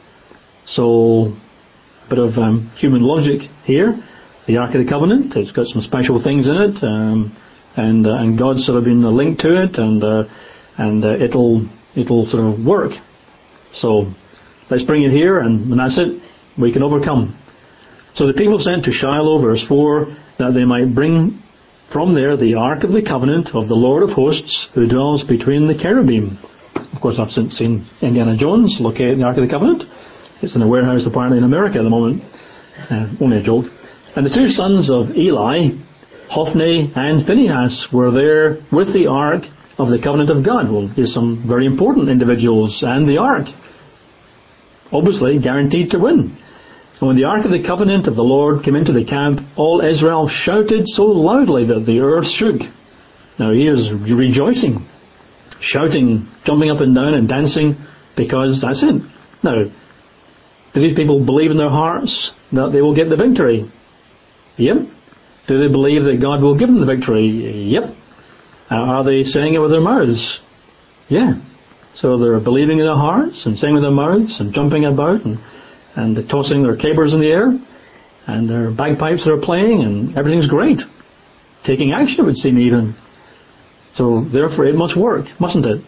So, a bit of human logic here. The Ark of the Covenant, it's got some special things in it, and God's sort of been linked to it, and it'll sort of work. So let's bring it here, and that's it. We can overcome. So the people sent to Shiloh, verse 4, that they might bring from there the Ark of the Covenant of the Lord of Hosts, who dwells between the cherubim. Of course, I've since seen Indiana Jones locate the Ark of the Covenant. It's in a warehouse apparently in America at the moment. Only a joke. And the two sons of Eli, Hophni and Phinehas, were there with the ark of the covenant of God? Well, here's some very important individuals and the ark. Obviously guaranteed to win. And when the ark of the covenant of the Lord came into the camp, all Israel shouted so loudly that the earth shook. Now he is rejoicing, shouting, jumping up and down and dancing, because that's it. Now, do these people believe in their hearts that they will get the victory? Yep. Do they believe that God will give them the victory? Yep. Are they saying it with their mouths? Yeah. So they're believing in their hearts and saying with their mouths and jumping about and tossing their cabers in the air, and their bagpipes are playing, and everything's great. Taking action, it would seem, even. So therefore it must work, mustn't it?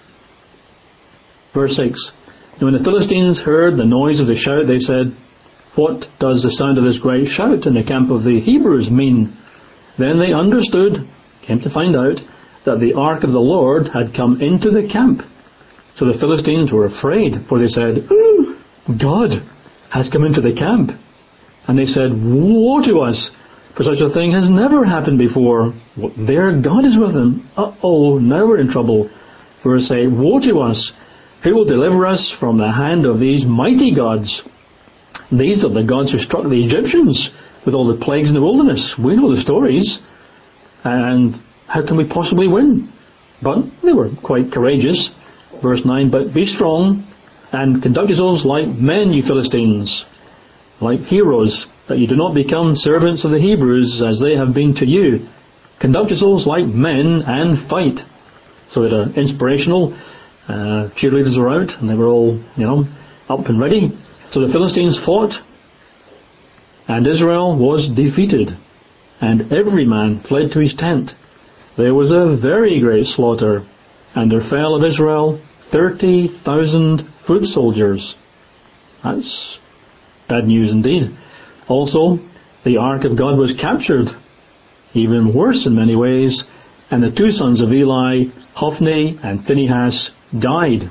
Verse 6. And when the Philistines heard the noise of the shout, they said, "What does the sound of this great shout in the camp of the Hebrews mean?" Then they understood, came to find out, that the ark of the Lord had come into the camp. So the Philistines were afraid, for they said, "God has come into the camp." And they said, "Woe to us, for such a thing has never happened before. Their God is with them. Now we're in trouble." Verse 8, "Woe to us! Who will deliver us from the hand of these mighty gods? These are the gods who struck the Egyptians with all the plagues in the wilderness. We know the stories. And how can we possibly win?" But they were quite courageous. Verse 9, "But be strong and conduct yourselves like men, you Philistines, like heroes, that you do not become servants of the Hebrews as they have been to you. Conduct yourselves like men and fight." So it had an inspirational cheerleaders were out, and they were all, up and ready. So the Philistines fought, and Israel was defeated, and every man fled to his tent. There was a very great slaughter, and there fell of Israel 30,000 foot soldiers. That's bad news indeed. Also, the ark of God was captured, even worse in many ways, and the two sons of Eli, Hophni and Phinehas, died.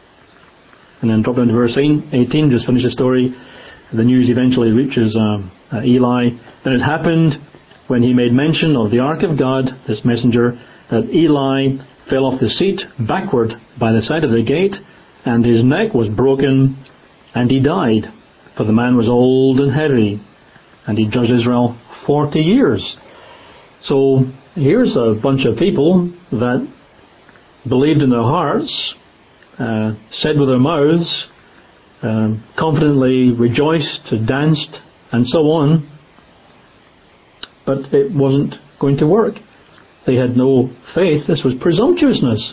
And then drop down to verse 18, just finish the story. The news eventually reaches Eli. Then it happened, when he made mention of the ark of God, this messenger, that Eli fell off the seat backward by the side of the gate, and his neck was broken, and he died. For the man was old and heavy, and he judged Israel 40 years. So here's a bunch of people that believed in their hearts, said with their mouths, confidently rejoiced, danced, and so on, but it wasn't going to work. They had no faith. This was presumptuousness.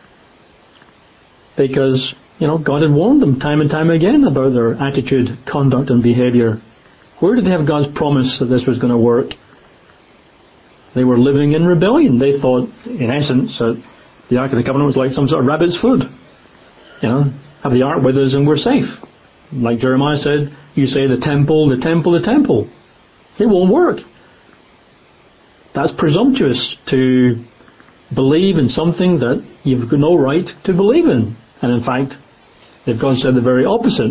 Because, God had warned them time and time again about their attitude, conduct and behaviour. Where did they have God's promise that this was going to work? They were living in rebellion. They thought, in essence, that the Ark of the Covenant was like some sort of rabbit's food. Have the Ark with us and we're safe. Like Jeremiah said, you say the temple, the temple, the temple. It won't work. That's presumptuous to believe in something that you've got no right to believe in. And in fact, if God said the very opposite,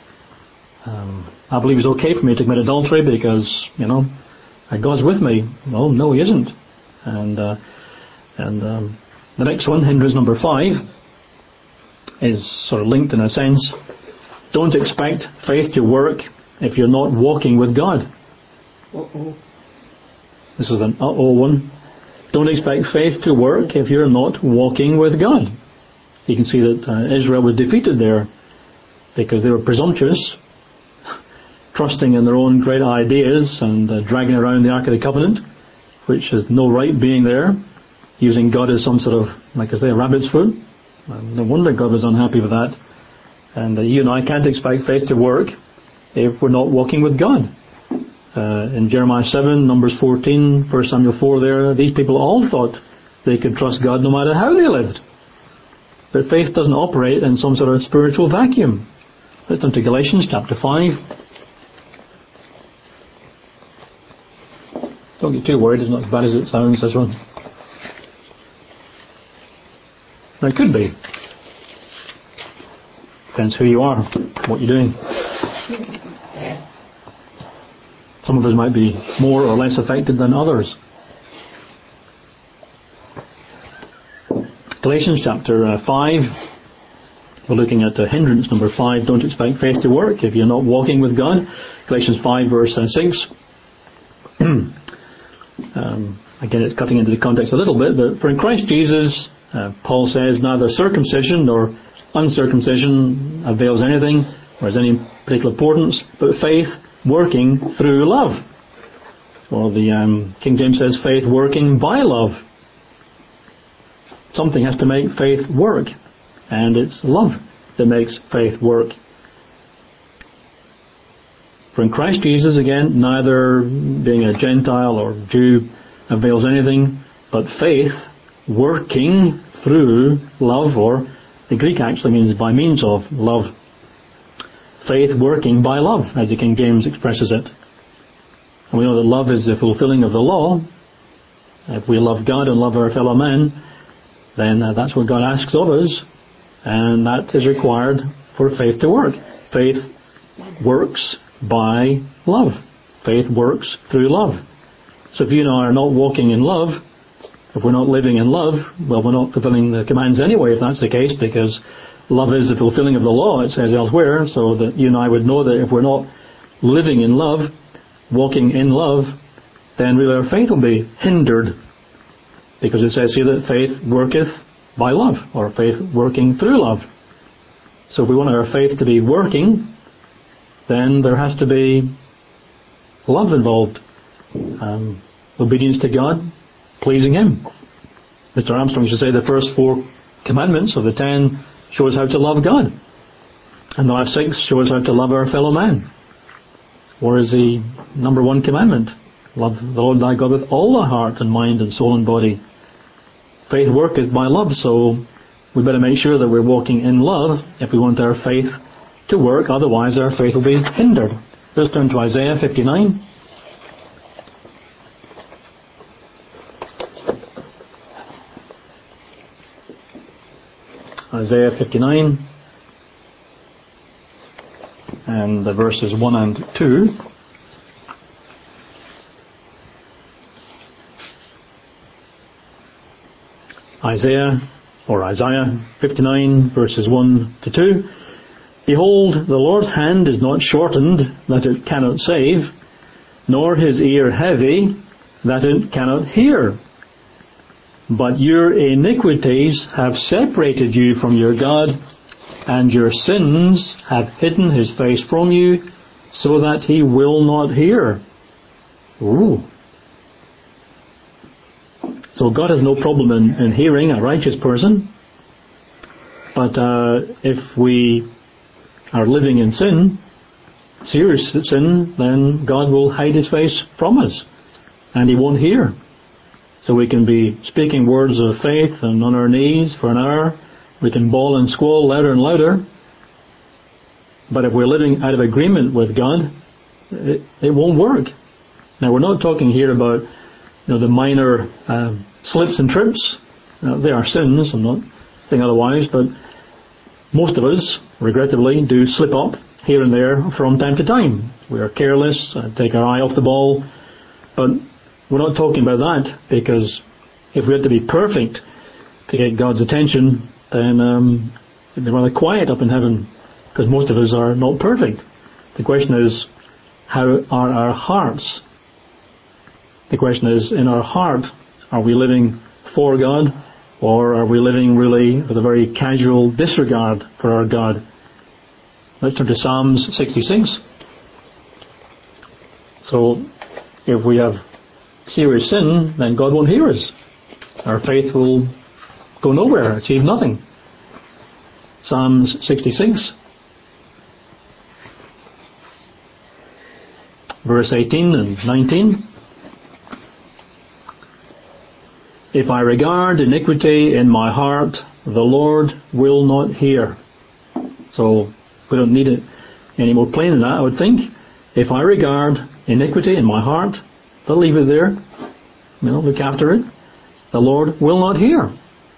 I believe it's okay for me to commit adultery because, God's with me. Well, no, He isn't. And the next one, hindrance number 5, is sort of linked in a sense. Don't expect faith to work if you're not walking with God. This is an one. Don't expect faith to work if you're not walking with God. You can see that Israel was defeated there because they were presumptuous, trusting in their own great ideas and dragging around the Ark of the Covenant, which has no right being there, using God as some sort of, like I say, a rabbit's foot. No wonder God was unhappy with that. And you and I can't expect faith to work if we're not walking with God. In Jeremiah 7, Numbers 14, 1 Samuel 4 there, these people all thought they could trust God no matter how they lived. But faith doesn't operate in some sort of spiritual vacuum. Let's turn to Galatians chapter 5. Don't get too worried, it's not as bad as it sounds, this one. Now, it could be. Depends who you are, what you're doing. Some of us might be more or less affected than others. Galatians chapter 5, we're looking at hindrance number 5. Don't expect faith to work if you're not walking with God. Galatians 5 verse 6. Again, it's cutting into the context a little bit, but for in Christ Jesus, Paul says, neither circumcision nor uncircumcision avails anything or has any particular importance, but faith working through love. Or the King James says, faith working by love. Something has to make faith work, and it's love that makes faith work. For in Christ Jesus, again, neither being a Gentile or Jew avails anything, but faith working through love, or the Greek actually means by means of love. Faith working by love, as the King James expresses it. And we know that love is the fulfilling of the law. If we love God and love our fellow man, then that's what God asks of us, and that is required for faith to work. Faith works by love. Faith works through love. So if you and I are not walking in love, if we're not living in love, well, we're not fulfilling the commands anyway, if that's the case, because love is the fulfilling of the law, it says elsewhere, so that you and I would know that if we're not living in love, walking in love, then really our faith will be hindered. Because it says here that faith worketh by love, or faith working through love. So if we want our faith to be working, then there has to be love involved. Obedience to God, pleasing Him. Mr. Armstrong used to say the first 4 commandments of the 10 show us how to love God. And the last 6 show us how to love our fellow man. Or is the number 1 commandment? Love the Lord thy God with all thy heart and mind and soul and body. Faith worketh by love, so we better make sure that we're walking in love if we want our faith to work, otherwise our faith will be hindered. Let's turn to Isaiah 59. Isaiah 59 and the verses 1 and 2. Isaiah 59 verses 1 to 2. Behold, the Lord's hand is not shortened that it cannot save, nor his ear heavy that it cannot hear. But your iniquities have separated you from your God, and your sins have hidden his face from you, so that he will not hear. Ooh. So God has no problem in hearing a righteous person. But if we are living in sin, serious sin, then God will hide his face from us, and he won't hear. So we can be speaking words of faith and on our knees for an hour. We can bawl and squall louder and louder. But if we're living out of agreement with God, it won't work. Now we're not talking here about the minor slips and trips. They are sins, I'm not saying otherwise, but most of us, regrettably, do slip up here and there from time to time. We are careless, take our eye off the ball, but we're not talking about that, because if we had to be perfect to get God's attention, then it'd be rather quiet up in heaven, because most of us are not perfect. The question is, how are our hearts? The question is, in our heart, are we living for God, or are we living really with a very casual disregard for our God? Let's turn to Psalms 66. So, if we have serious sin, then God won't hear us. Our faith will go nowhere, achieve nothing. Psalms 66, verse 18 and 19. If I regard iniquity in my heart, the Lord will not hear. So we don't need it any more plain than that, I would think. If I regard iniquity in my heart, I'll leave it there. Look after it. The Lord will not hear.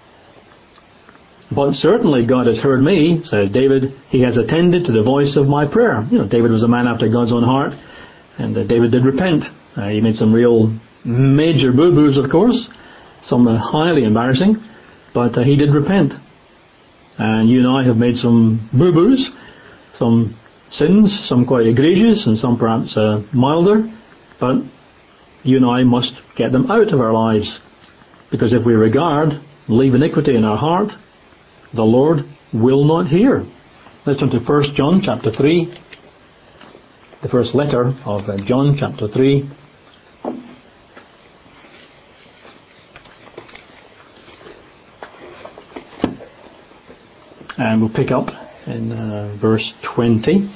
But certainly God has heard me, says David. He has attended to the voice of my prayer. David was a man after God's own heart, and David did repent. He made some real major boo-boos, of course, some highly embarrassing. But he did repent. And you and I have made some boo-boos, some sins, some quite egregious and some perhaps milder. But you and I must get them out of our lives. Because if we regard, leave iniquity in our heart, the Lord will not hear. Let's turn to 1 John chapter 3. The first letter of John chapter 3. And we'll pick up in verse 20.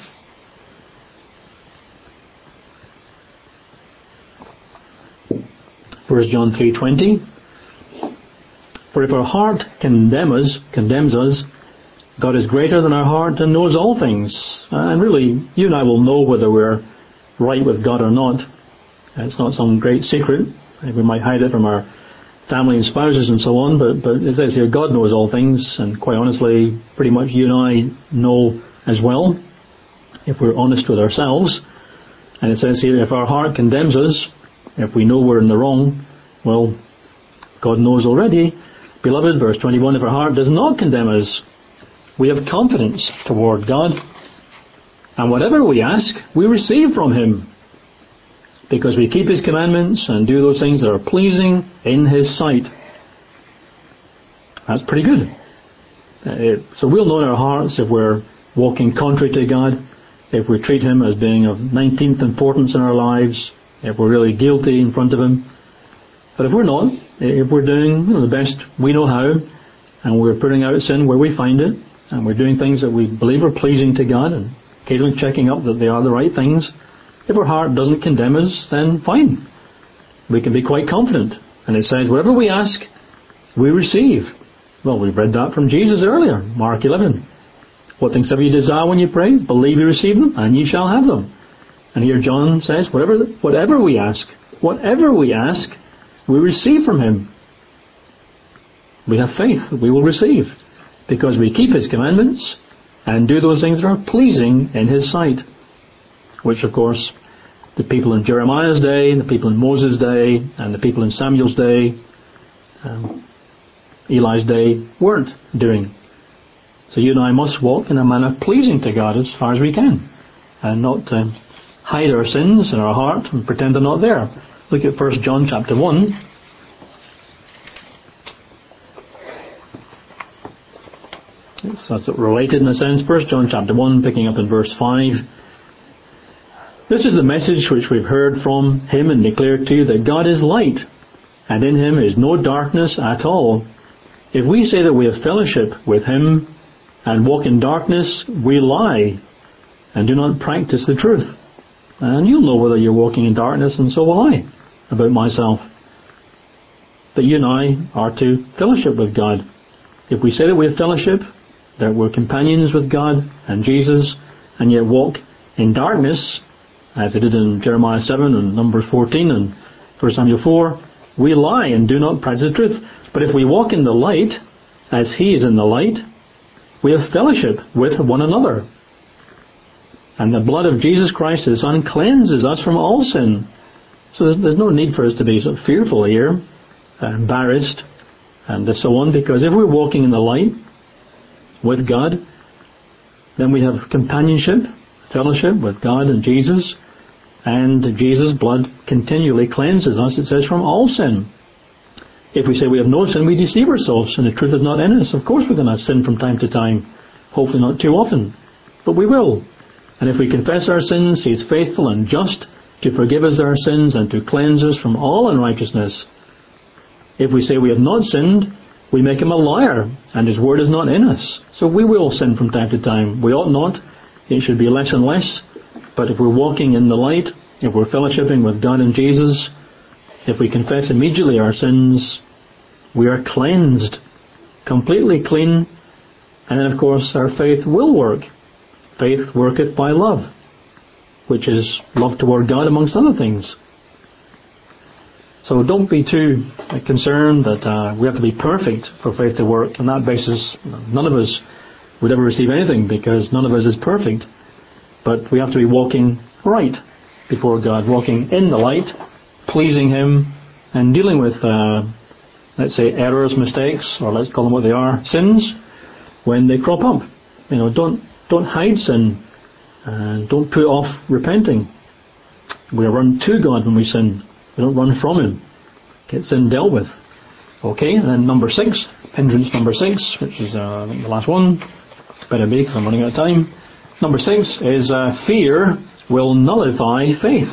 First John 3:20. For if our heart condemns us, God is greater than our heart and knows all things. And really, you and I will know whether we're right with God or not. It's not some great secret. We might hide it from our family and spouses and so on, but it says here, God knows all things, and quite honestly, pretty much you and I know as well, if we're honest with ourselves. And it says here, if our heart condemns us, if we know we're in the wrong, well, God knows already. Beloved, verse 21, if our heart does not condemn us, we have confidence toward God, and whatever we ask, we receive from Him, because we keep His commandments and do those things that are pleasing in His sight. That's pretty good. So we'll know in our hearts if we're walking contrary to God, if we treat Him as being of 19th importance in our lives, if we're really guilty in front of Him. But if we're not, if we're doing the best we know how, and we're putting out sin where we find it, and we're doing things that we believe are pleasing to God, and occasionally checking up that they are the right things, if our heart doesn't condemn us, then fine. We can be quite confident. And it says, whatever we ask, we receive. Well, we've read that from Jesus earlier, Mark 11. What things have you desire when you pray? Believe you receive them, and you shall have them. And here John says, whatever we ask, we receive from Him. We have faith that we will receive, because we keep His commandments and do those things that are pleasing in His sight. Which, of course, the people in Jeremiah's day, the people in Moses' day, and the people in Samuel's day, Eli's day, weren't doing. So you and I must walk in a manner pleasing to God as far as we can, and not hide our sins in our heart and pretend they're not there. Look at 1 John chapter 1. That's related in a sense. 1 John chapter 1, picking up in verse 5. This is the message which we've heard from Him and declared to you, that God is light, and in Him is no darkness at all. If we say that we have fellowship with Him and walk in darkness, we lie and do not practice the truth. And you'll know whether you're walking in darkness, and so will I, about myself. But you and I are to fellowship with God. If we say that we have fellowship, that we're companions with God and Jesus, and yet walk in darkness, as they did in Jeremiah 7 and Numbers 14 and 1 Samuel 4, we lie and do not practice the truth. But if we walk in the light, as He is in the light, we have fellowship with one another. And the blood of Jesus Christ, His Son, cleanses us from all sin. So there's no need for us to be so fearful here, embarrassed, and so on, because if we're walking in the light with God, then we have companionship, fellowship with God and Jesus, and Jesus' blood continually cleanses us, it says, from all sin. If we say we have no sin, we deceive ourselves, and the truth is not in us. Of course we're going to have sin from time to time, hopefully not too often, but we will. And if we confess our sins, He is faithful and just to forgive us our sins and to cleanse us from all unrighteousness. If we say we have not sinned, we make Him a liar, and His word is not in us. So we will sin from time to time. We ought not. It should be less and less. But if we're walking in the light, if we're fellowshipping with God and Jesus, if we confess immediately our sins, we are cleansed, completely clean. And then, of course, our faith will work. Faith worketh by love, which is love toward God amongst other things. So don't be too concerned that we have to be perfect for faith to work. On that basis, none of us would ever receive anything, because none of us is perfect. But we have to be walking right before God, walking in the light, pleasing Him, and dealing with let's say, errors, mistakes, or let's call them what they are, sins, when they crop up. Don't hide sin, and don't put off repenting. We run to God when we sin. We don't run from Him. Get sin dealt with. Okay, and then number 6, hindrance number 6, which is I think the last one. Better be, because I'm running out of time. Number 6 is fear will nullify faith.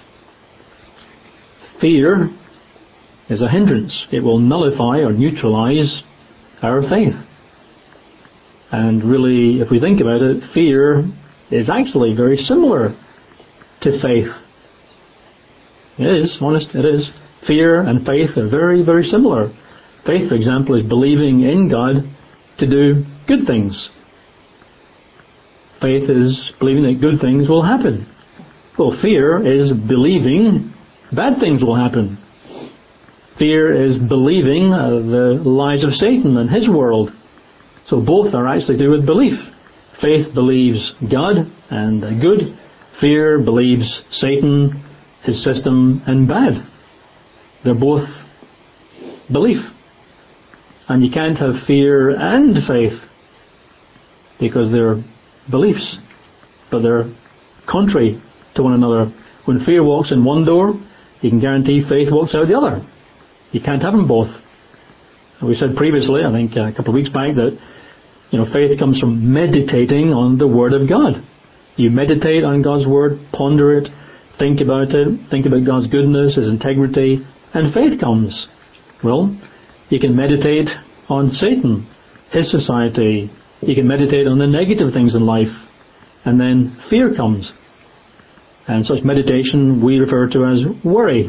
Fear is a hindrance. It will nullify or neutralize our faith. And really, if we think about it, fear is actually very similar to faith. It is, honest, it is. Fear and faith are very, very similar. Faith, for example, is believing in God to do good things. Faith is believing that good things will happen. Well, fear is believing bad things will happen. Fear is believing the lies of Satan and his world. So both are actually to do with belief. Faith believes God and good. Fear believes Satan, his system, and bad. They're both belief. And you can't have fear and faith because they're beliefs, but they're contrary to one another. When fear walks in one door, you can guarantee faith walks out the other. You can't have them both. And we said previously, I think a couple of weeks back, that faith comes from meditating on the Word of God. You meditate on God's Word, ponder it, think about God's goodness, His integrity, and faith comes. Well, you can meditate on Satan, his society. You can meditate on the negative things in life, and then fear comes. And such meditation we refer to as worry.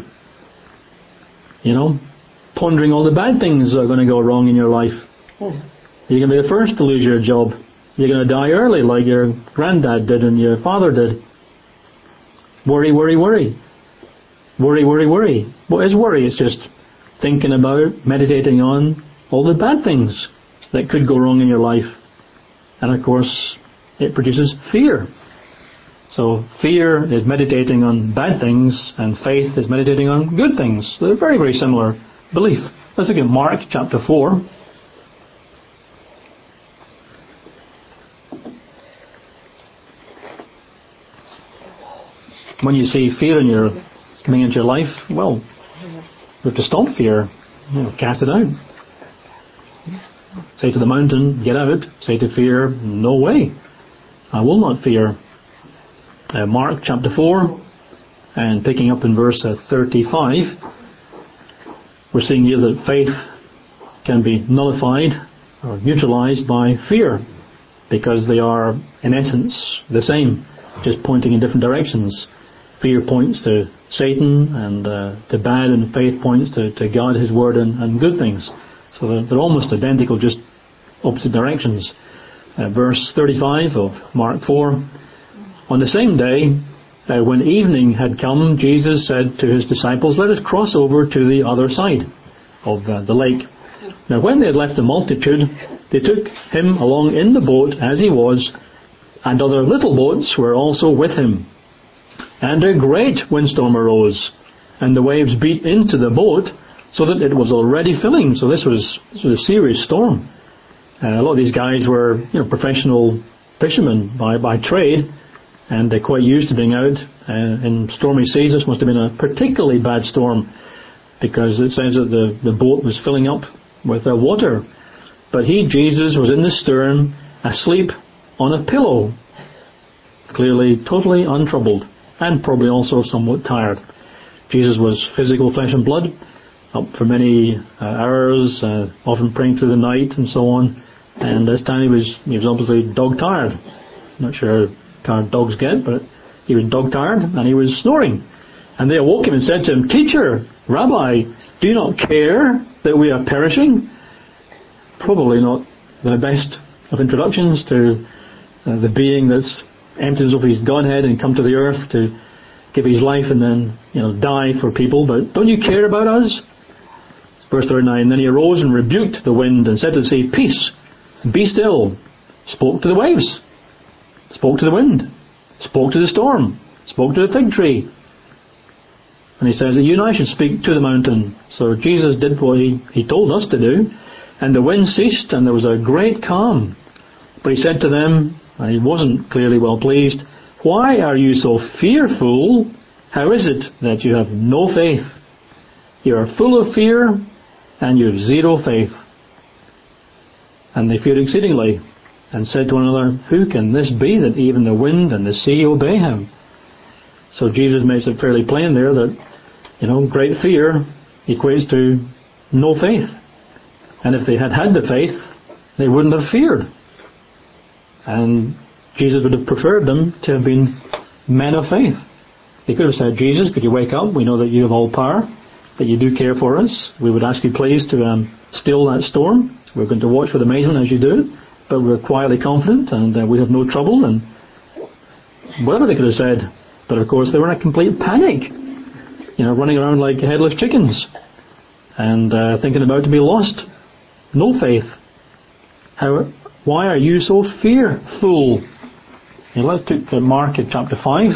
Pondering all the bad things that are going to go wrong in your life. You're going to be the first to lose your job. You're going to die early like your granddad did and your father did. Worry, worry, worry. Worry, worry, worry. What is worry? It's just thinking about, meditating on all the bad things that could go wrong in your life. And of course, it produces fear. So fear is meditating on bad things, and faith is meditating on good things. They're very, very similar belief. Let's look at Mark chapter 4. When you see fear coming into your life, well, you have to stop fear. Cast it out. Say to the mountain, get out. Say to fear, no way. I will not fear. Mark chapter 4, and picking up in verse 35, we're seeing here that faith can be nullified or neutralized by fear, because they are, in essence, the same, just pointing in different directions. Fear points to Satan and to bad, and faith points to God, His Word, and good things. So they're almost identical, just opposite directions. Verse 35 of Mark 4. On the same day, when evening had come, Jesus said to His disciples, "Let us cross over to the other side of the lake." Now when they had left the multitude, they took Him along in the boat as He was, and other little boats were also with Him. And a great windstorm arose, and the waves beat into the boat, so that it was already filling. So this was a serious storm. A lot of these guys were professional fishermen by trade, and they're quite used to being out in stormy seas. This must have been a particularly bad storm, because it says that the boat was filling up with water. But He, Jesus, was in the stern, asleep on a pillow, clearly totally untroubled, and probably also somewhat tired. Jesus was physical flesh and blood, up for many hours, often praying through the night and so on. And this time he was obviously dog tired. Not sure how tired dogs get, but he was dog tired and he was snoring. And they awoke him and said to him, "Teacher, Rabbi, do you not care that we are perishing?" Probably not the best of introductions to the being that's emptied of His Godhead and come to the earth to give His life and then die for people. But don't you care about us? Verse 39, then He arose and rebuked the wind and said to the sea, "Peace, be still." Spoke to the waves, spoke to the wind, spoke to the storm, spoke to the fig tree. And he says that you and I should speak to the mountain. So Jesus did what he told us to do. And the wind ceased and there was a great calm. But he said to them, and he wasn't clearly well pleased, "Why are you so fearful? How is it that you have no faith? You are full of fear and you have zero faith." And they feared exceedingly and said to one another, "Who can this be that even the wind and the sea obey him?" So Jesus makes it fairly plain there that, great fear equates to no faith. And if they had had the faith, they wouldn't have feared. And Jesus would have preferred them to have been men of faith. They could have said, "Jesus, could you wake up? We know that you have all power, that you do care for us. We would ask you please to still that storm. We're going to watch with amazement as you do, but we're quietly confident and we have no trouble," and whatever they could have said. But of course they were in a complete panic, running around like headless chickens and thinking about to be lost. No faith. Why are you so fearful? Let's take Mark at chapter 5.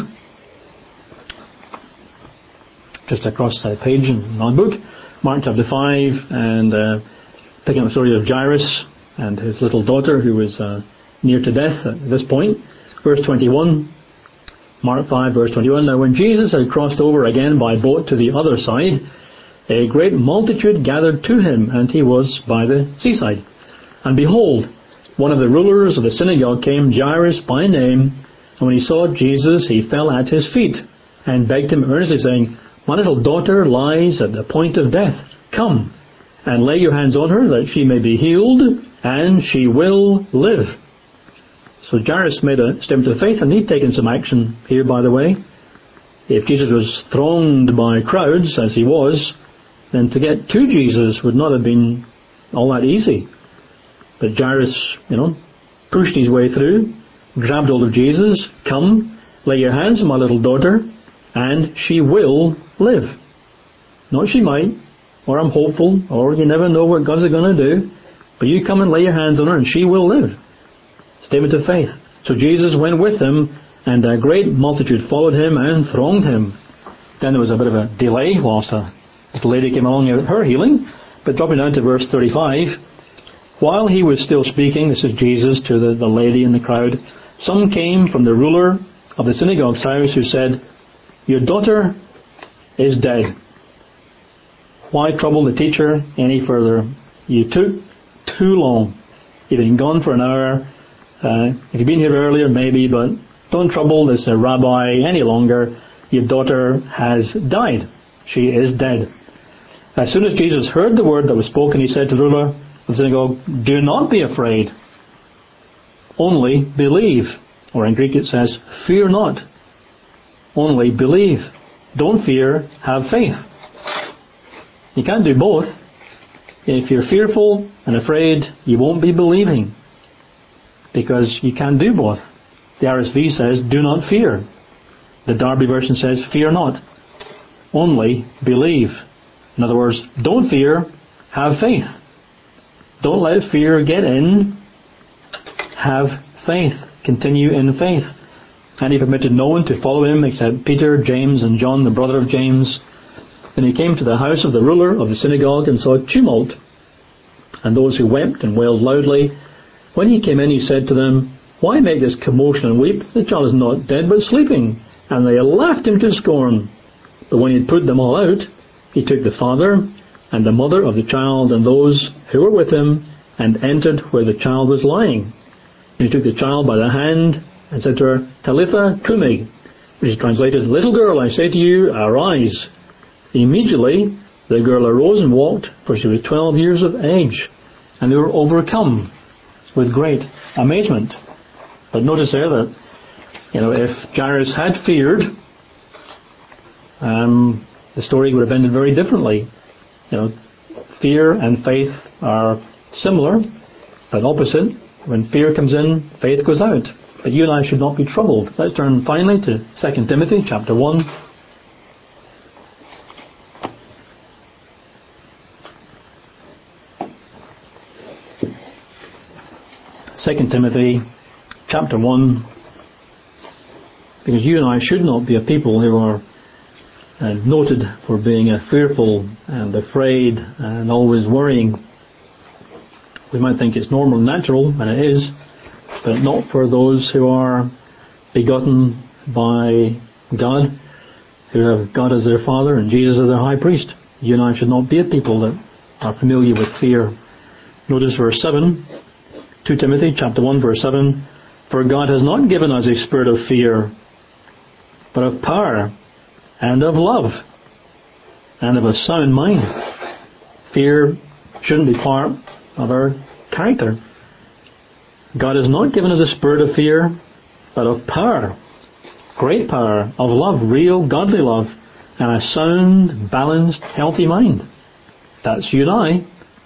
Just across the page in my book. Mark chapter 5, and picking up the story of Jairus and his little daughter who was near to death at this point. Verse 21. Mark 5 verse 21. Now when Jesus had crossed over again by boat to the other side, a great multitude gathered to him, and he was by the seaside. And behold, one of the rulers of the synagogue came, Jairus by name, and when he saw Jesus, he fell at his feet and begged him earnestly, saying, "My little daughter lies at the point of death. Come and lay your hands on her, that she may be healed, and she will live." So Jairus made a statement of faith, and he'd taken some action here, by the way. If Jesus was thronged by crowds, as he was, then to get to Jesus would not have been all that easy. But Jairus, pushed his way through, grabbed hold of Jesus. "Come, lay your hands on my little daughter, and she will live." Not she might, or I'm hopeful, or you never know what God's going to do, but you come and lay your hands on her and she will live. Statement of faith. So Jesus went with him, and a great multitude followed him and thronged him. Then there was a bit of a delay whilst a little lady came along with her healing. But dropping down to verse 35, while he was still speaking, this is Jesus to the lady in the crowd, some came from the ruler of the synagogue's house who said, "Your daughter is dead. Why trouble the teacher any further? You took too long. You've been gone for an hour. If you'd been here earlier, maybe, but don't trouble this rabbi any longer. Your daughter has died. She is dead." As soon as Jesus heard the word that was spoken, he said to the ruler of the synagogue, "Do not be afraid. Only believe." Or in Greek it says, "Fear not. Only believe." Don't fear, have faith. You can't do both. If you're fearful and afraid, you won't be believing, because you can't do both. The RSV says, "Do not fear." The Darby version says, "Fear not. Only believe." In other words, don't fear, have faith. Don't let fear get in. Have faith. Continue in faith. And he permitted no one to follow him except Peter, James, and John, the brother of James. Then he came to the house of the ruler of the synagogue and saw a tumult, and those who wept and wailed loudly. When he came in, he said to them, "Why make this commotion and weep? The child is not dead, but sleeping." And they laughed him to scorn. But when he had put them all out, he took the father and the mother of the child and those who were with him, and entered where the child was lying. And he took the child by the hand and said to her, "Talitha cumi," which is translated, "Little girl, I say to you, arise." Immediately the girl arose and walked, for she was 12 years of age. And they were overcome with great amazement. But notice there that, if Jairus had feared, the story would have ended very differently. Fear and faith are similar, but opposite. When fear comes in, faith goes out. But you and I should not be troubled. Let's turn finally to 2 Timothy chapter 1. Second Timothy chapter 1. Because you and I should not be a people who are noted for being fearful and afraid and always worrying. We might think it's normal and natural, and it is, but not for those who are begotten by God, who have God as their Father and Jesus as their High Priest. You and I should not be a people that are familiar with fear. Notice verse 7, 2 Timothy chapter 1 verse 7, "For God has not given us a spirit of fear, but of power and of love and of a sound mind." Fear shouldn't be part of our character. God has not given us a spirit of fear, but of power, great power, of love, real godly love, and a sound, balanced, healthy mind. That's you and I.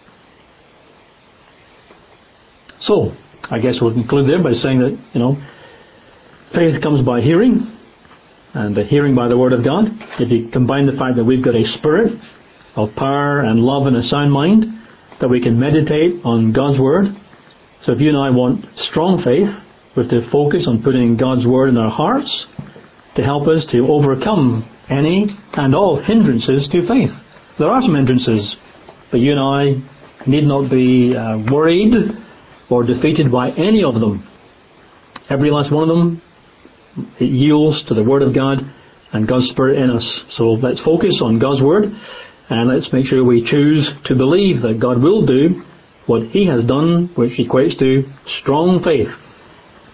So, I guess we'll conclude there by saying that, faith comes by hearing, and the hearing by the Word of God. If you combine the fact that we've got a spirit of power and love and a sound mind, that we can meditate on God's Word. So if you and I want strong faith, we have to focus on putting God's Word in our hearts to help us to overcome any and all hindrances to faith. There are some hindrances, but you and I need not be worried or defeated by any of them. Every last one of them, it yields to the Word of God and God's Spirit in us. So let's focus on God's Word, and let's make sure we choose to believe that God will do what He has done, which equates to strong faith.